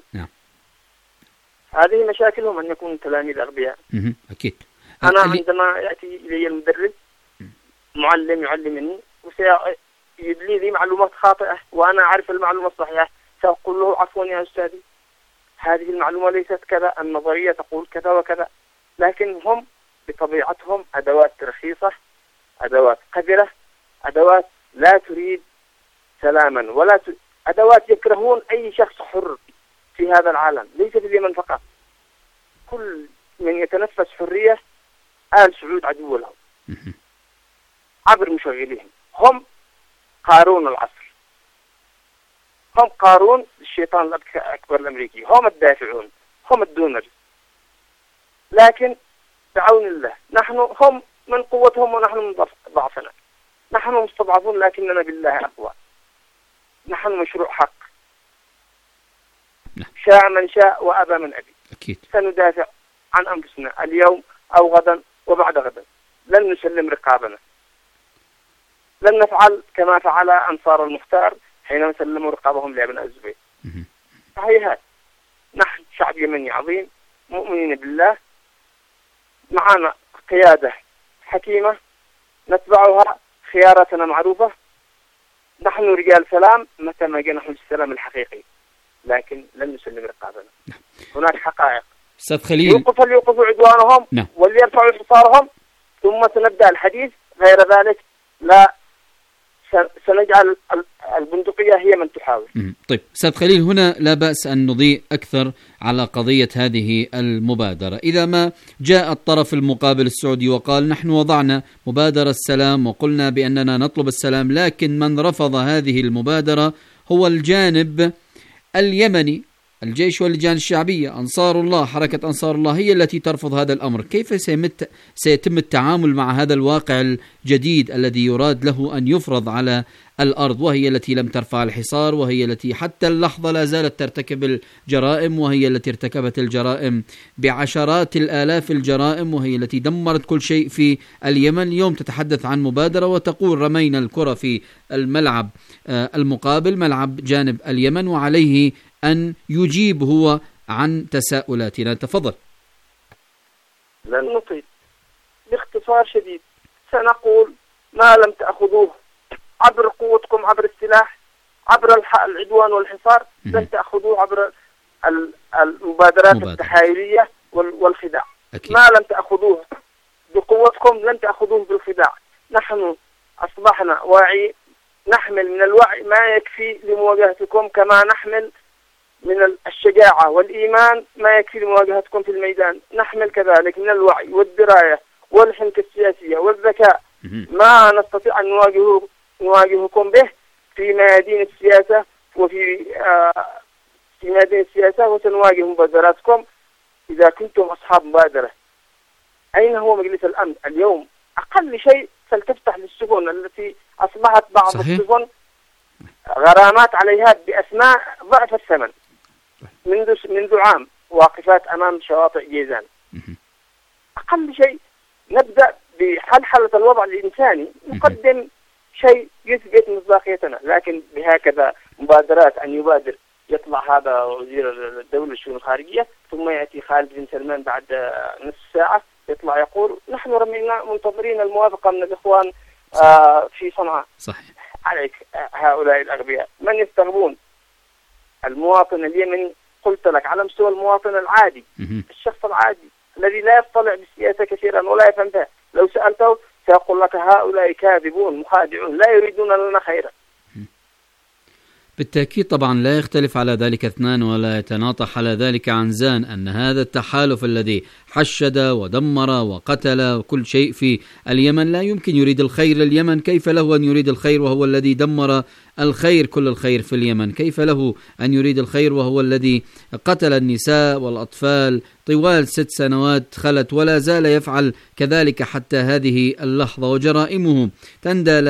هذه مشاكلهم أن يكونوا تلاميذ أغبياء. أكيد. أنا عندما يأتي إلي المدرس معلم يعلمني وسيدلي لي معلومات خاطئة وأنا أعرف المعلومة الصحيحة، سأقول له عفوا يا أستاذي، هذه المعلومة ليست كذا، النظرية تقول كذا وكذا. لكن هم بطبيعتهم أدوات رخيصة، أدوات قذرة، أدوات لا تريد سلاما أدوات يكرهون أي شخص حر في هذا العالم، ليس في اليمن فقط. كل من يتنفس حرية آل سعود عدو لهم عبر مشغليهم. هم قارون العصر، هم قارون الشيطان الأكبر الأمريكي، هم الدافعون، هم الدونر. لكن بعون الله هم من قوتهم ونحن من ضعفنا. نحن مستضعفون لكننا بالله أقوى. نحن مشروع حق، شاء من شاء وأبى من أبي. أكيد. سندافع عن أنفسنا اليوم أو غدا وبعد غدا. لن نسلم رقابنا، لن نفعل كما فعل أنصار المختار حينما سلموا رقابهم لابناء الزبير. صحيح، نحن شعب يمني عظيم مؤمنين بالله، معنا قيادة حكيمة نتبعها، خياراتنا معروفة. نحن رجال سلام متى ما جاء نحن السلام الحقيقي، لكن لن نسلم رقابنا. هناك حقائق. أستاذ خليل، يوقفوا عدوانهم وليرفعوا حصارهم ثم سنبدأ الحديث. غير ذلك لا، سنجعل البندقية هي من تحاول. طيب أستاذ خليل، هنا لا بأس أن نضيء أكثر على قضية هذه المبادرة. إذا ما جاء الطرف المقابل السعودي وقال نحن وضعنا مبادرة السلام وقلنا بأننا نطلب السلام، لكن من رفض هذه المبادرة هو الجانب اليمني، الجيش واللجان الشعبية، أنصار الله، حركة أنصار الله هي التي ترفض هذا الأمر. كيف سيتم التعامل مع هذا الواقع الجديد الذي يراد له أن يفرض على الأرض، وهي التي لم ترفع الحصار، وهي التي حتى اللحظة لا زالت ترتكب الجرائم، وهي التي ارتكبت الجرائم بعشرات الآلاف الجرائم، وهي التي دمرت كل شيء في اليمن. اليوم تتحدث عن مبادرة وتقول رمينا الكرة في الملعب المقابل، ملعب جانب اليمن، وعليه أن يجيب هو عن تساؤلاتنا. تفضل. لن نطيل. باختصار شديد سنقول ما لم تأخذوه عبر قوتكم، عبر السلاح، عبر العدوان والحصار، لن تأخذوه عبر المبادرات التحايلية والخداع. أكيد. ما لم تأخذوه بقوتكم لن تأخذوه بالخداع. نحن أصبحنا واعي، نحمل من الوعي ما يكفي لمواجهتكم، كما نحمل من الشجاعة والإيمان ما يكفي لمواجهتكم في الميدان. نحمل كذلك من الوعي والدراية والحنكة السياسية والذكاء ما نستطيع أن نواجهكم به في ميادين السياسة وفي ميادين السياسة، وسنواجه مبادراتكم إذا كنتم أصحاب مبادرة. أين هو مجلس الأمن اليوم؟ أقل شيء فلتفتح للسفن التي أصبحت بعض السفن غرامات عليها بأسماء ضعف الثمن منذ عام واقفات أمام شواطئ جيزان. أقل شيء نبدأ بحلحلة الوضع الإنساني، نقدم شيء يثبت مصداقيتنا. لكن بهكذا مبادرات أن يبادر، يطلع هذا وزير الدولة الشؤون الخارجية ثم يأتي خالد بن سلمان بعد نصف ساعة يطلع يقول نحن رمينا منتظرين الموافقة من الإخوان في صنعاء. صحيح. عليك هؤلاء الأغبياء من يستغربون المواطن اليمني. قلت لك على مستوى المواطن العادي، الشخص العادي الذي لا يطلع بالسياسة كثيرا ولا يفهم بها، لو سألته سيقول لك هؤلاء كاذبون مخادعون لا يريدون لنا خيرا. بالتأكيد طبعا لا يختلف على ذلك اثنان ولا يتناطح على ذلك عنزان، أن هذا التحالف الذي حشد ودمر وقتل كل شيء في اليمن لا يمكن يريد الخير لليمن. كيف له أن يريد الخير وهو الذي دمر الخير، كل الخير في اليمن؟ كيف له أن يريد الخير وهو الذي قتل النساء والأطفال طوال 6 سنوات خلت ولا زال يفعل كذلك حتى هذه اللحظة؟ وجرائمه يندى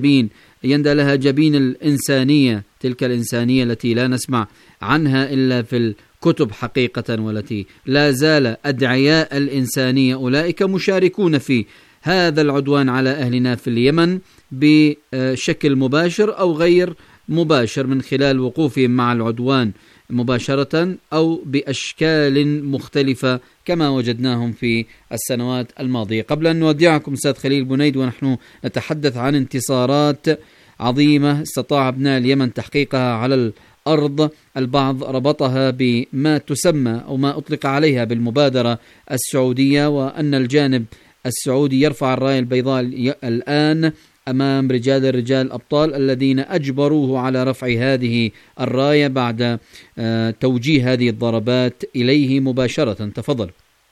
لها جبين الإنسانية، تلك الإنسانية التي لا نسمع عنها إلا في الكتب حقيقة، والتي لا زال أدعياء الإنسانية أولئك مشاركون في هذا العدوان على أهلنا في اليمن بشكل مباشر أو غير مباشر، من خلال وقوفهم مع العدوان مباشرة أو بأشكال مختلفة كما وجدناهم في السنوات الماضية. قبل أن نودعكم أستاذ خليل بنيد ونحن نتحدث عن انتصارات عظيمة استطاع أبناء اليمن تحقيقها على الأرض، البعض ربطها بما تسمى أو ما أطلق عليها بالمبادرة السعودية، وأن الجانب السعودي يرفع الراية البيضاء الآن أمام الرجال الأبطال الذين أجبروه على رفع هذه الراية بعد توجيه هذه الضربات إليه مباشرة. تفضل.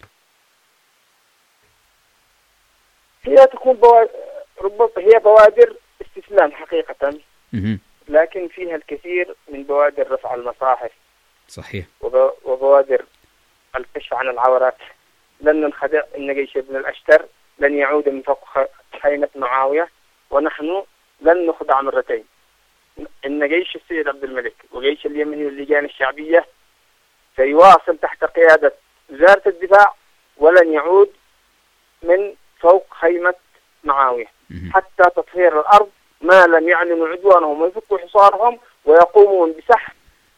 هي تكون هي بوادر استسلام حقيقة، لكن فيها الكثير من بوادر رفع المصاحف. صحيح. وبوادر الكشف عن العورات. لن ننخدع إن جيش ابن الأشتر لن يعود من فوق خيمة معاوية، ونحن لن نخدع مرتين. إن جيش السيد عبد الملك وجيش اليمني واللجان الشعبية سيواصل تحت قيادة وزارة الدفاع، ولن يعود من فوق خيمة معاوية حتى تطهير الأرض، ما لم يعلنوا عدوانهم ويفكوا حصارهم ويقومون بسحب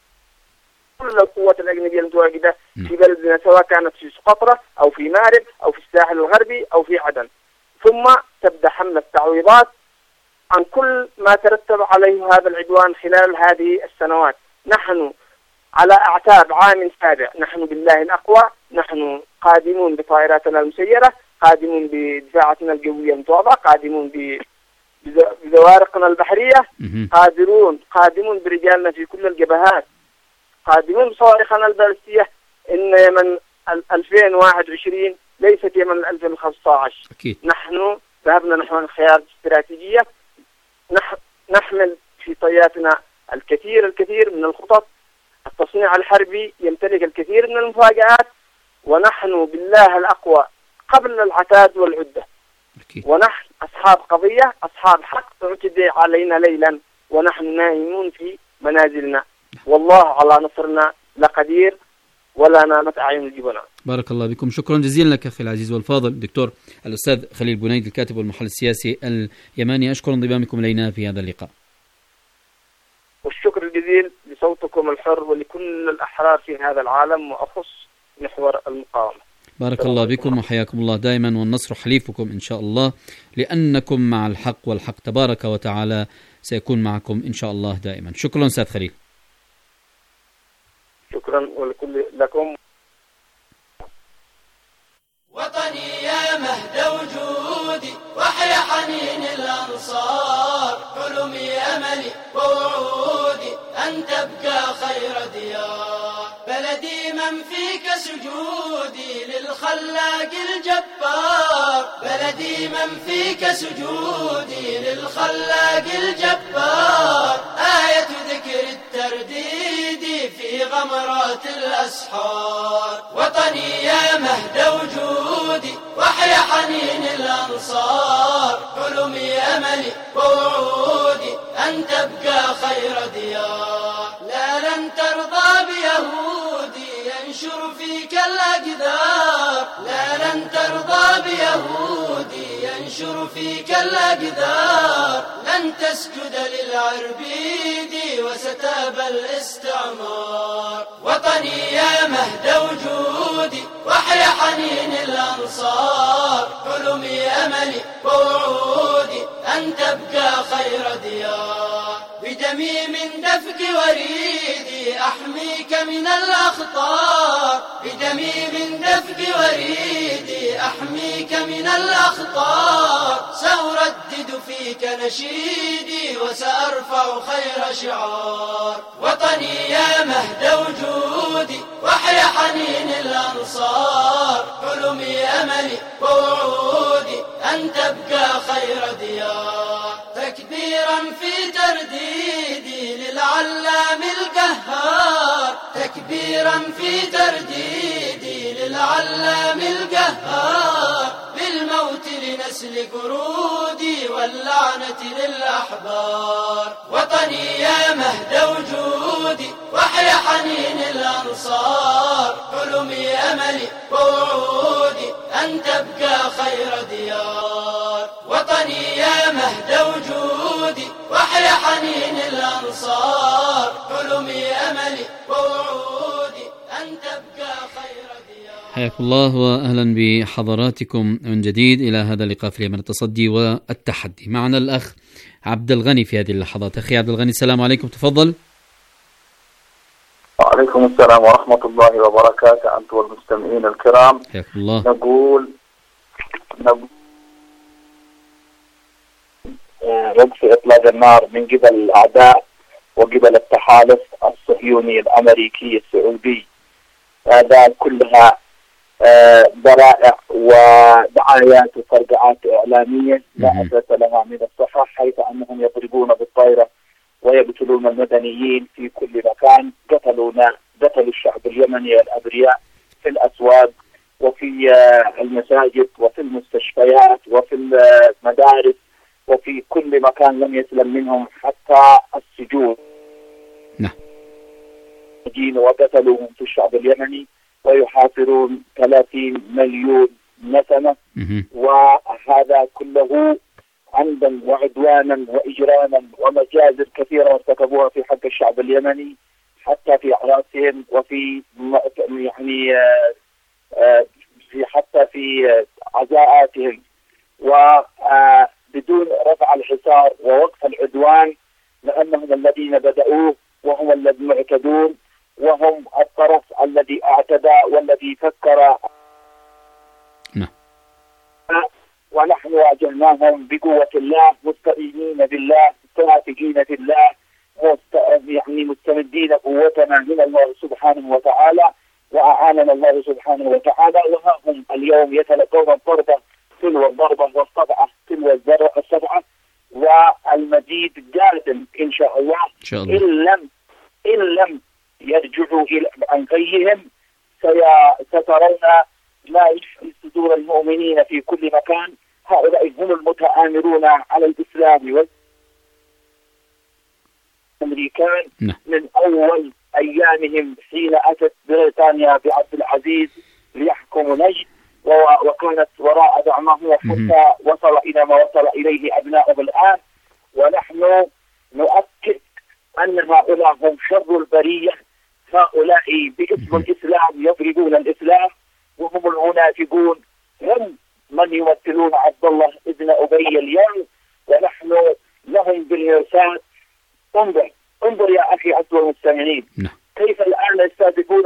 كل القوات الأجنبية المتواجدة في بلدنا، سواء كانت في سقطرى أو في مارب أو في الساحل الغربي أو في عدن. ثم تبدأ حملة تعويضات عن كل ما ترتب عليه هذا العدوان خلال هذه السنوات. نحن على أعتاب عام سابع، نحن بالله الأقوى، نحن قادمون بطائراتنا المسيرة، قادمون بدفاعاتنا الجوية المتواضعة، قادمون بزوارقنا البحرية، قادمون برجالنا في كل الجبهات، قادمون بصواريخنا البالستية. إن يمن 2021 ليست يمن 2015. أكيد. نحن ذهبنا نحو الخيار الاستراتيجية، نحمل في طياتنا الكثير من الخطط. التصنيع الحربي يمتلك الكثير من المفاجآت، ونحن بالله الأقوى قبل العتاد والعدة. أكيد. ونحن أصحاب قضية، أصحاب حق، تعتدي علينا ليلا ونحن نائمون في منازلنا، والله على نصرنا لقدير ولا نامت أعين الجبناء. بارك الله بكم، شكرا جزيلا لك أخي العزيز والفاضل الدكتور الأستاذ خليل بنيد، الكاتب والمحلل السياسي اليماني. أشكر انضمامكم إلينا في هذا اللقاء. والشكر الجزيل لصوتكم الحر ولكل الأحرار في هذا العالم، وأخص محور المقاومة. بارك الله بكم وحياكم الله دائما، والنصر حليفكم إن شاء الله، لأنكم مع الحق، والحق تبارك وتعالى سيكون معكم إن شاء الله دائما. شكرا أستاذ خليل. شكرا لكم. وطني يا مهد وجودي، وحيا حنين الأنصار، حلمي أملي ووعودي أن تبقى خير ديار، بلدي من فيك سجودي للخلاق الجبار، بلدي من فيك سجودي للخلاق الجبار، آية ذكر الترديد في غمرات الأسحار. وطني يا مهد وجودي، وحيا حنين الأنصار، حلمي أملي ووعودي أن تبقى خير ديار، لا لن ترضى بيهودي ينشر فيك الأقدار، لا لن ترضى بيهودي ينشر فيك الأقدار، لن تسجد للعربيد وستابى الاستعمار. وطني يا مهد وجودي، وحيا حنين الأنصار، حلمي أملي ووعودي أن تبقى خير ديار، بدمي من دفق وريدي أحميك من الأخطار، بدمي من دفق وريدي أحميك من الأخطار، سأردد فيك نشيدي وسأرفع خير شعار. وطني يا مهد وجودي، وحيا حنين الأنصار، حلمي أملي ووعودي أن تبقى خير ديار، تكبيرا في ترديدي للعلام القهار، تكبيرا في ترديدي للعلام القهار، بالموت لنسل قرودي واللعنة للأحبار. وطني يا مهد وجودي، وحيا حنين الأنصار، حلمي أملي ووعودي أن تبقى خير ديار. وطني يا مهد وجودي، وحيا حنين الأنصار، حلمي أملي ووعودي أن تبقى خير ديار. حياكم الله وأهلا بحضراتكم من جديد إلى هذا اللقاء في اليمن، التصدي والتحدي. معنا الأخ عبد الغني في هذه اللحظات. أخي عبد الغني السلام عليكم، تفضل. وعليكم السلام ورحمة الله وبركاته، أنتم والمستمعين الكرام. حياكم الله. نقول وقف إطلاق النار من قبل الأعداء وقبل التحالف الصهيوني الأمريكي السعودي. هذا كلها ذرائع ودعايات وفرقعات إعلامية لا أساس لها من الصحة، حيث أنهم يضربون بالطائرة ويقتلون المدنيين في كل مكان. قتلوا الشعب اليمني الأبرياء في الأسواق وفي المساجد وفي المستشفيات وفي المدارس وفي كل مكان، لم يسلم منهم حتى السجون. وقتلوهم في الشعب اليمني ويحاصرون 30 مليون نسمة، وهذا كله عمدا وعدوانا وإجراما ومجازر كثيرة ارتكبوها في حق الشعب اليمني، حتى في أعراسهم وفي حتى في عزاءاتهم، وبدون رفع الحصار ووقف العدوان، لأنهم الذين بدأوه وهم الذين معتدون، وهم الطرف الذي اعتدى والذي فكر. ونحن واجهناهم بقوة الله، مستعينين بالله، مستعفقين في الله، مستمدين قوتنا من الله سبحانه وتعالى، وأعاننا الله سبحانه وتعالى. وهم اليوم يتلقون الضربة تلو الضربة والصفعة تلو الصفعة، والمزيد قادم إن شاء الله. إن لم يرجعوا إلى أنقيهم سترون ما يشفي صدور المؤمنين في كل مكان. هؤلاء هم المتآمرون على الإسلام والأمريكان من أول أيامهم، حين أتت بريطانيا بعبد العزيز ليحكم نجد، وكانت وراء دعمه حتى وصل إلى ما وصل إليه أبنائهم الآن. ونحن نؤكد أن هؤلاء هم شر البرية، هؤلاء باسم الإسلام يضربون الإسلام، وهم المنافقون، هم من يمثلون عبد الله ابن أبي اليوم، ونحن لهم بالمرصاد. انظر يا أخي عبد المستمعين، كيف الآن يستهدفون.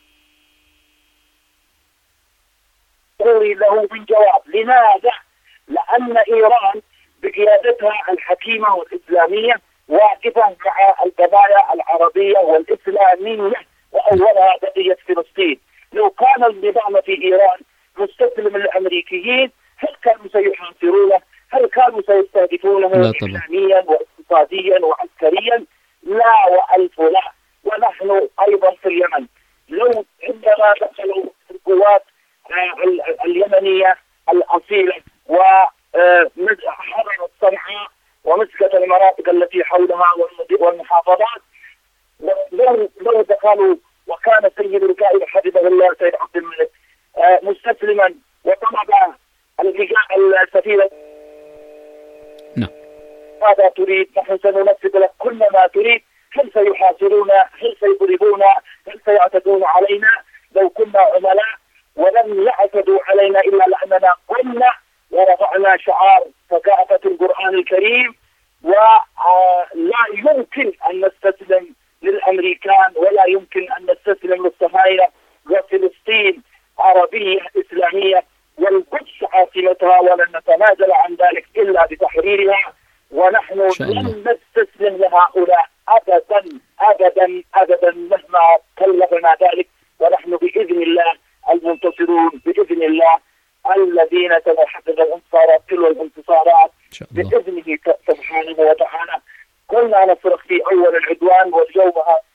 قولي له من جواب. لماذا؟ لأن إيران بقيادتها الحكيمة والإسلامية واقفة مع القضايا العربية والإسلامية، وأولها قضية فلسطين. لو كان النظام في إيران مستسلم للأمريكيين، هل كانوا سيحاصرونه؟ هل كانوا سيستهدفونه إسلاميا واقتصاديا وعسكريا؟ لا وألف لا. ونحن أيضا في اليمن، لو عندما دخلوا القوات اليمنية الأصيلة وحررت صنعاء ومسكت المناطق التي حولها والمحافظات، لو دخلوا وكان سيد القائد حفظه الله سيد عبد الملك مستسلما وطلب السفينة، ماذا تريد؟ نحن سننفذ لك كل ما تريد. هل سيحاصرونا؟ هل سيضربونا؟ هل سيعتدون علينا؟ لو كنا عملاء ولم يعتدوا علينا إلا لأننا قلنا ورفعنا شعار ثقافة القرآن الكريم. ولا يمكن أن نستسلم للأمريكان، ولا يمكن أن نستسلم للصهاينة. وفلسطين عربية إسلامية، والقدس عاصمتها، ولن نتنازل عن ذلك إلا بتحريرها. ونحن لن نستسلم لهؤلاء أبدا أبدا أبدا مهما كلفنا ذلك. ونحن بإذن الله المنتصرون، بإذن الله الذين سنحقق الانتصارات تلو الانتصارات بإذنه سبحانه وتعالى. كنا نصرخ في أول العدوان، واليوم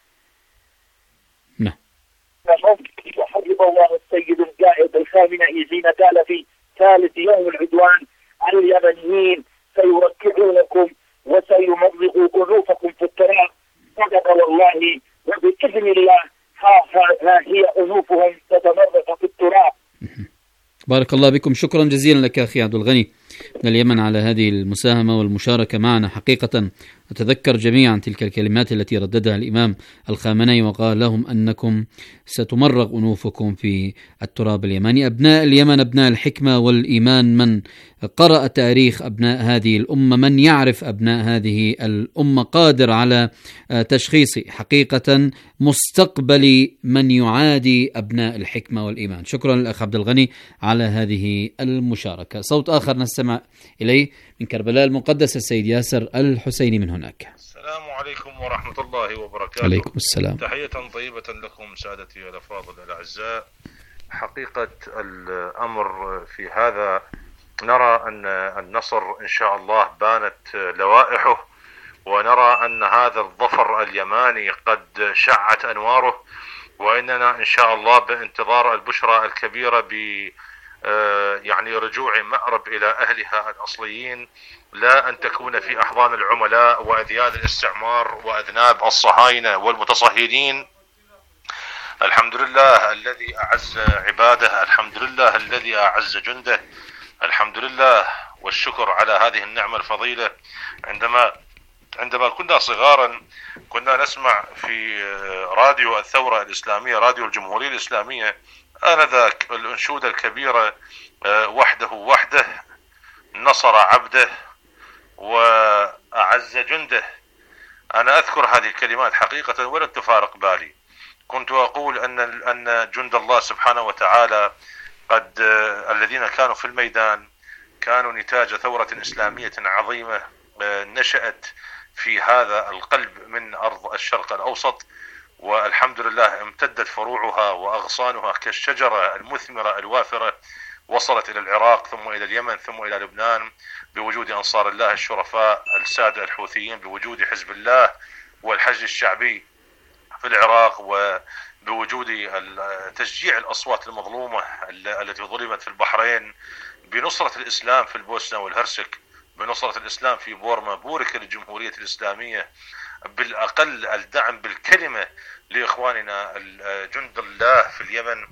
وحفظ الله السيد القائد الخامنئي حين قال في ثالث يوم العدوان: اليمنيين سيركعونكم وسيمرغوا أنوفكم في التراب. صدق والله، وبإذن الله ها هي أنوفهم تتمرغ في التراب. بارك الله بكم. شكرا جزيلا لك أخي عبد الغني من اليمن على هذه المساهمة والمشاركة معنا. حقيقة أتذكر جميعا تلك الكلمات التي رددها الإمام الخامنئي وقال لهم أنكم ستمرغ أنوفكم في التراب اليمني. أبناء اليمن أبناء الحكمة والإيمان، من قرأ تاريخ أبناء هذه الأمة، من يعرف أبناء هذه الأمة، قادر على تشخيص حقيقة مستقبل من يعادي أبناء الحكمة والإيمان. شكرا للأخ عبد الغني على هذه المشاركة. صوت آخر نستمع إليه من كربلاء المقدسة السيد ياسر الحسيني من هناك. السلام عليكم ورحمة الله وبركاته. عليكم السلام. تحية طيبة لكم سادتي الأفاضل الأعزاء. حقيقة الأمر في هذا نرى أن النصر إن شاء الله بانت لوائحه، ونرى أن هذا الظفر اليماني قد شعت أنواره، وإننا إن شاء الله بانتظار البشرى الكبيرة يعني رجوع مأرب إلى أهلها الأصليين، لا أن تكون في أحضان العملاء وأذيال الاستعمار وأذناب الصهاينة والمتصهينين. الحمد لله الذي أعز عباده، الحمد لله الذي أعز جنده، الحمد لله والشكر على هذه النعمة الفضيلة. عندما كنا صغارا كنا نسمع في راديو الثورة الإسلامية، راديو الجمهورية الإسلامية، آنذاك الأنشودة الكبيرة وحده نصر عبده وأعز جنده. أنا أذكر هذه الكلمات حقيقة ولم تفارق بالي. كنت أقول أن جند الله سبحانه وتعالى الذين كانوا في الميدان كانوا نتاج ثورة إسلامية عظيمة نشأت في هذا القلب من أرض الشرق الأوسط، والحمد لله امتدت فروعها وأغصانها كالشجرة المثمرة الوافرة، وصلت إلى العراق ثم إلى اليمن ثم إلى لبنان بوجود أنصار الله الشرفاء السادة الحوثيين، بوجود حزب الله والحشد الشعبي في العراق، وبوجود تشجيع الأصوات المظلومة التي ظلمت في البحرين، بنصرة الإسلام في البوسنة والهرسك، بنصرة الإسلام في بورما. بورك للجمهورية الإسلامية بالأقل الدعم بالكلمة لإخواننا جند الله في اليمن.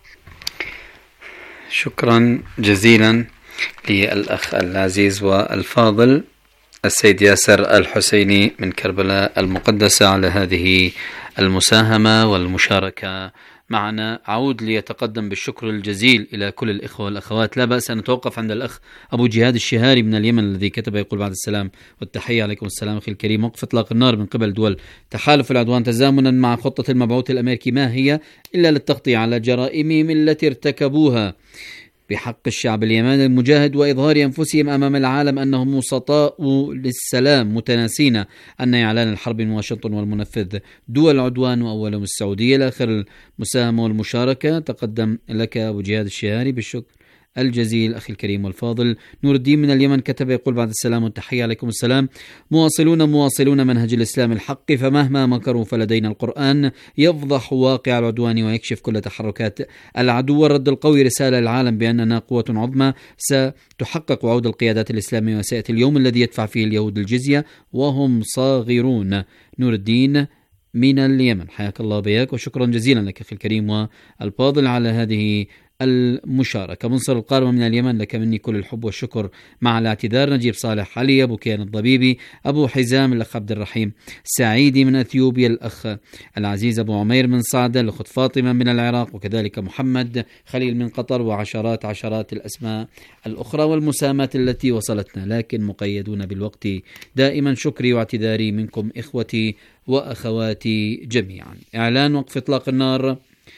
شكرا جزيلا للأخ العزيز والفاضل السيد ياسر الحسيني من كربلاء المقدسة على هذه المساهمة والمشاركة معنا. أعود ليتقدم بالشكر الجزيل إلى كل الإخوة والأخوات. لا بأس أن نتوقف عند الأخ أبو جهاد الشهاري من اليمن الذي كتب يقول بعد السلام والتحية. عليكم السلام أخي الكريم. وقف إطلاق النار من قبل دول تحالف العدوان تزامنا مع خطة المبعوث الأمريكي ما هي إلا للتغطية على جرائمهم التي ارتكبوها بحق الشعب اليمني المجاهد، وإظهار أنفسهم أمام العالم أنهم وسطاء للسلام، متناسين أن إعلان الحرب من واشنطن والمنفذ دول العدوان وأولهم السعودية. لآخر المساهمة والمشاركة تقدم لك أبو جهاد الشهاري بالشكر الجزيل أخي الكريم والفاضل. نور الدين من اليمن كتب يقول بعد السلام والتحية. عليكم السلام. مواصلون منهج الإسلام الحق، فمهما مكروا فلدينا القرآن يفضح واقع العدوان ويكشف كل تحركات العدو. والرد القوي رسالة للعالم بأننا قوة عظمى ستحقق وعود القيادات الإسلامية، وسيأتي اليوم الذي يدفع فيه اليهود الجزية وهم صاغرون. نور الدين من اليمن حياك الله بياك، وشكرا جزيلا لك أخي الكريم والفاضل على هذه المشاركة. منصر القارمة من اليمن لك مني كل الحب والشكر مع الاعتذار. نجيب صالح علي، أبو كيان الضبيبي، أبو حزام، الأخ عبد الرحيم سعيدي من أثيوبيا، الأخ العزيز أبو عمير من صعدة، الأخت فاطمة من العراق، وكذلك محمد خليل من قطر، وعشرات الأسماء الأخرى والمساهمات التي وصلتنا، لكن مقيدون بالوقت دائما. شكري واعتذاري منكم إخوتي وأخواتي جميعا. إعلان وقف إطلاق النار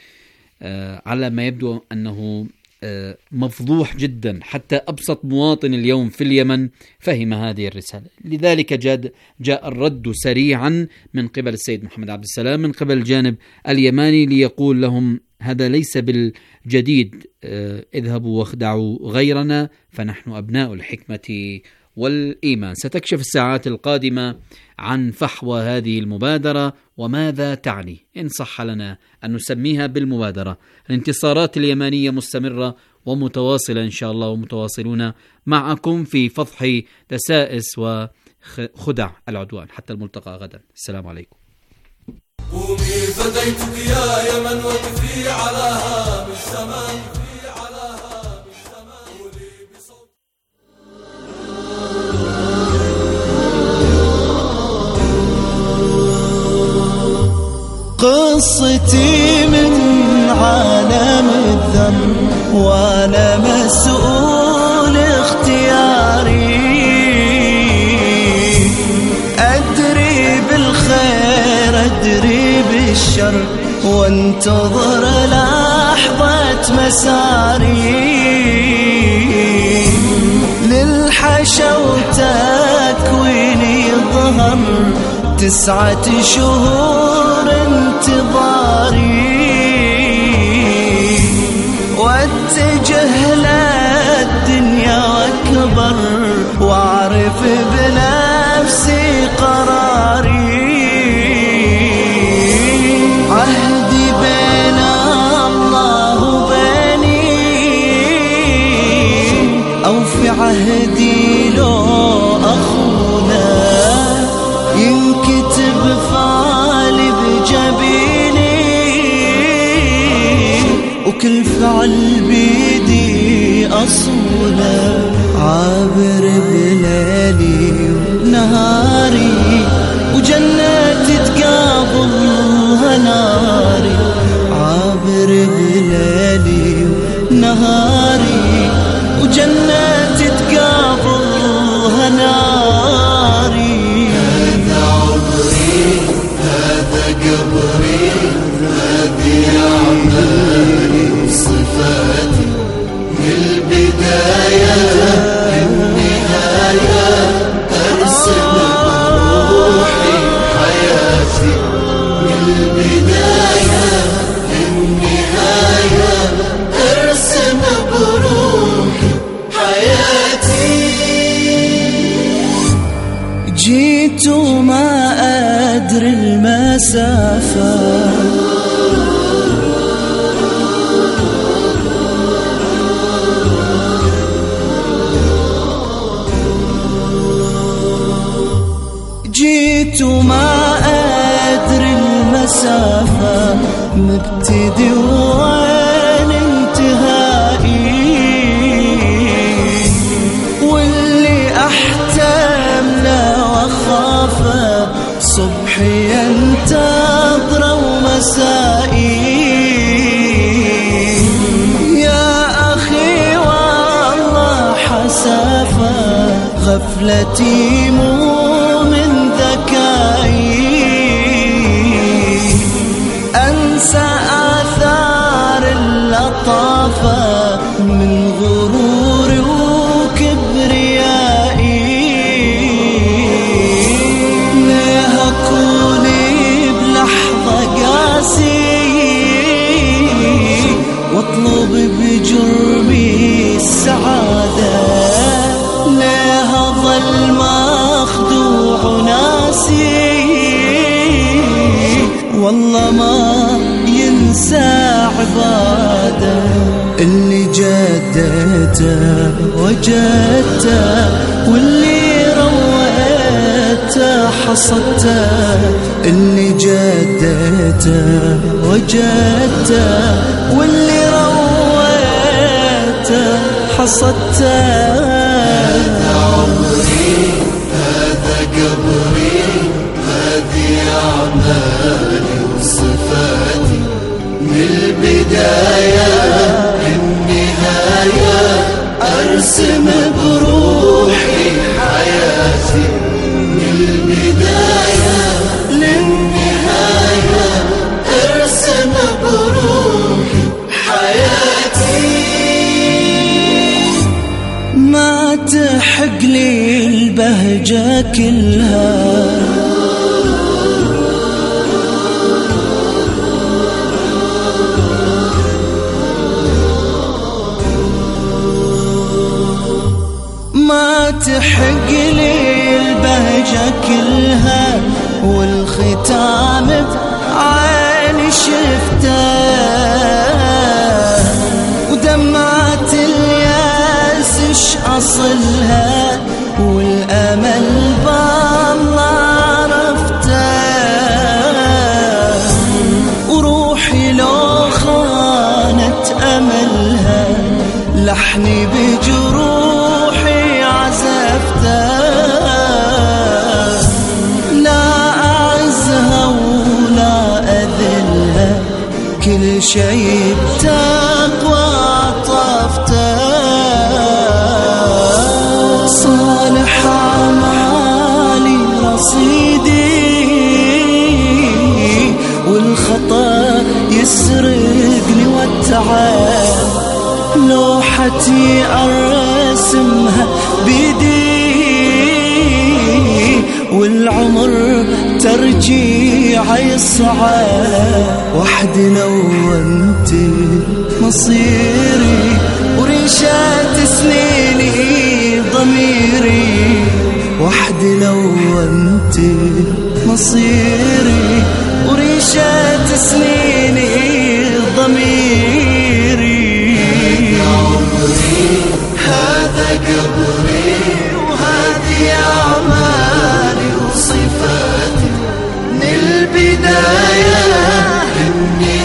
على ما يبدو أنه مفضوح جدا، حتى أبسط مواطن اليوم في اليمن فهم هذه الرسالة. لذلك جاء الرد سريعا من قبل السيد محمد عبد السلام من قبل الجانب اليماني ليقول لهم هذا ليس بالجديد، اذهبوا واخدعوا غيرنا فنحن أبناء الحكمة والإيمان. ستكشف الساعات القادمة عن فحوى هذه المبادرة وماذا تعني، إن صح لنا أن نسميها بالمبادرة. الانتصارات اليمانية مستمرة ومتواصلة إن شاء الله، ومتواصلون معكم في فضح دسائس وخدع العدوان. حتى الملتقى غدا. السلام عليكم. قومي فديتك يا يمن وقفي على هام السماء. قصتي من عالم الذنب وانا مسؤول اختياري، ادري بالخير ادري بالشر وانتظر لحظة مساري. وتكويني ظهر 9 شهور انتظاري، واتجه للدنيا واكبر واعرف بنفسي قراري. عهدي بين الله وبيني، أو في عهدي لو أخونا ينكتب فعلي بجبيني، وكل فعل بيدي أصوله. عابر بليلي ونهاري وجنتي تقابلها ناري، عابر بليلي ونهاري وجنتي تقابلها ناري. هذا عمري هذا قبري، هذه أعمالي وصفاتي، من البداية للنهاية أرسم بروحي حياتي، من البداية للنهاية أرسم بروحي حياتي. جيت وما أدري المسافة، جيت وما أدري المسافة، مبتدي وين انتهائي، واللي أحتمله وأخافه صبحي ينتظر ومسائي. يا أخي والله حسافة، غفلتي مو من ذكائي، أنسى آثار اللطافة من غروري وكبريائي. ليه أكوني بلحظة قاسي واطلب بجرمي السعادة، ليه أظل مخدوع وناسي والله ما ينسى عباده. اللي جدته وجدته، واللي رويته حصدته، اللي جدته وجدته، واللي رويته حصدته. هذا عمري هذا قبري، هذه أعمالي وصفاتي، من البداية للنهاية أرسم بروحي حياتي، من البداية للنهاية أرسم بروحي حياتي. ما تحق لي البهجة كلها، ما تحق لي البهجة كلها، والختام بعيني شفته، ودمعة الياس اش أصلها، والأمل بالله عرفته. وروحي لو خانت أملها، لحني بجروحي عزفته. لا أعزها ولا أذلها، كل شي بتقوى طفته. صالح أعمالي رصيدي، والخطأ يسرقني والتعب، لوحتي أرسمها بيدي والعمر ترجيع يصعد وحدنا وانت مصيري وريشات سنيني ضميري وحدنا وانت مصيري وريشات سنيني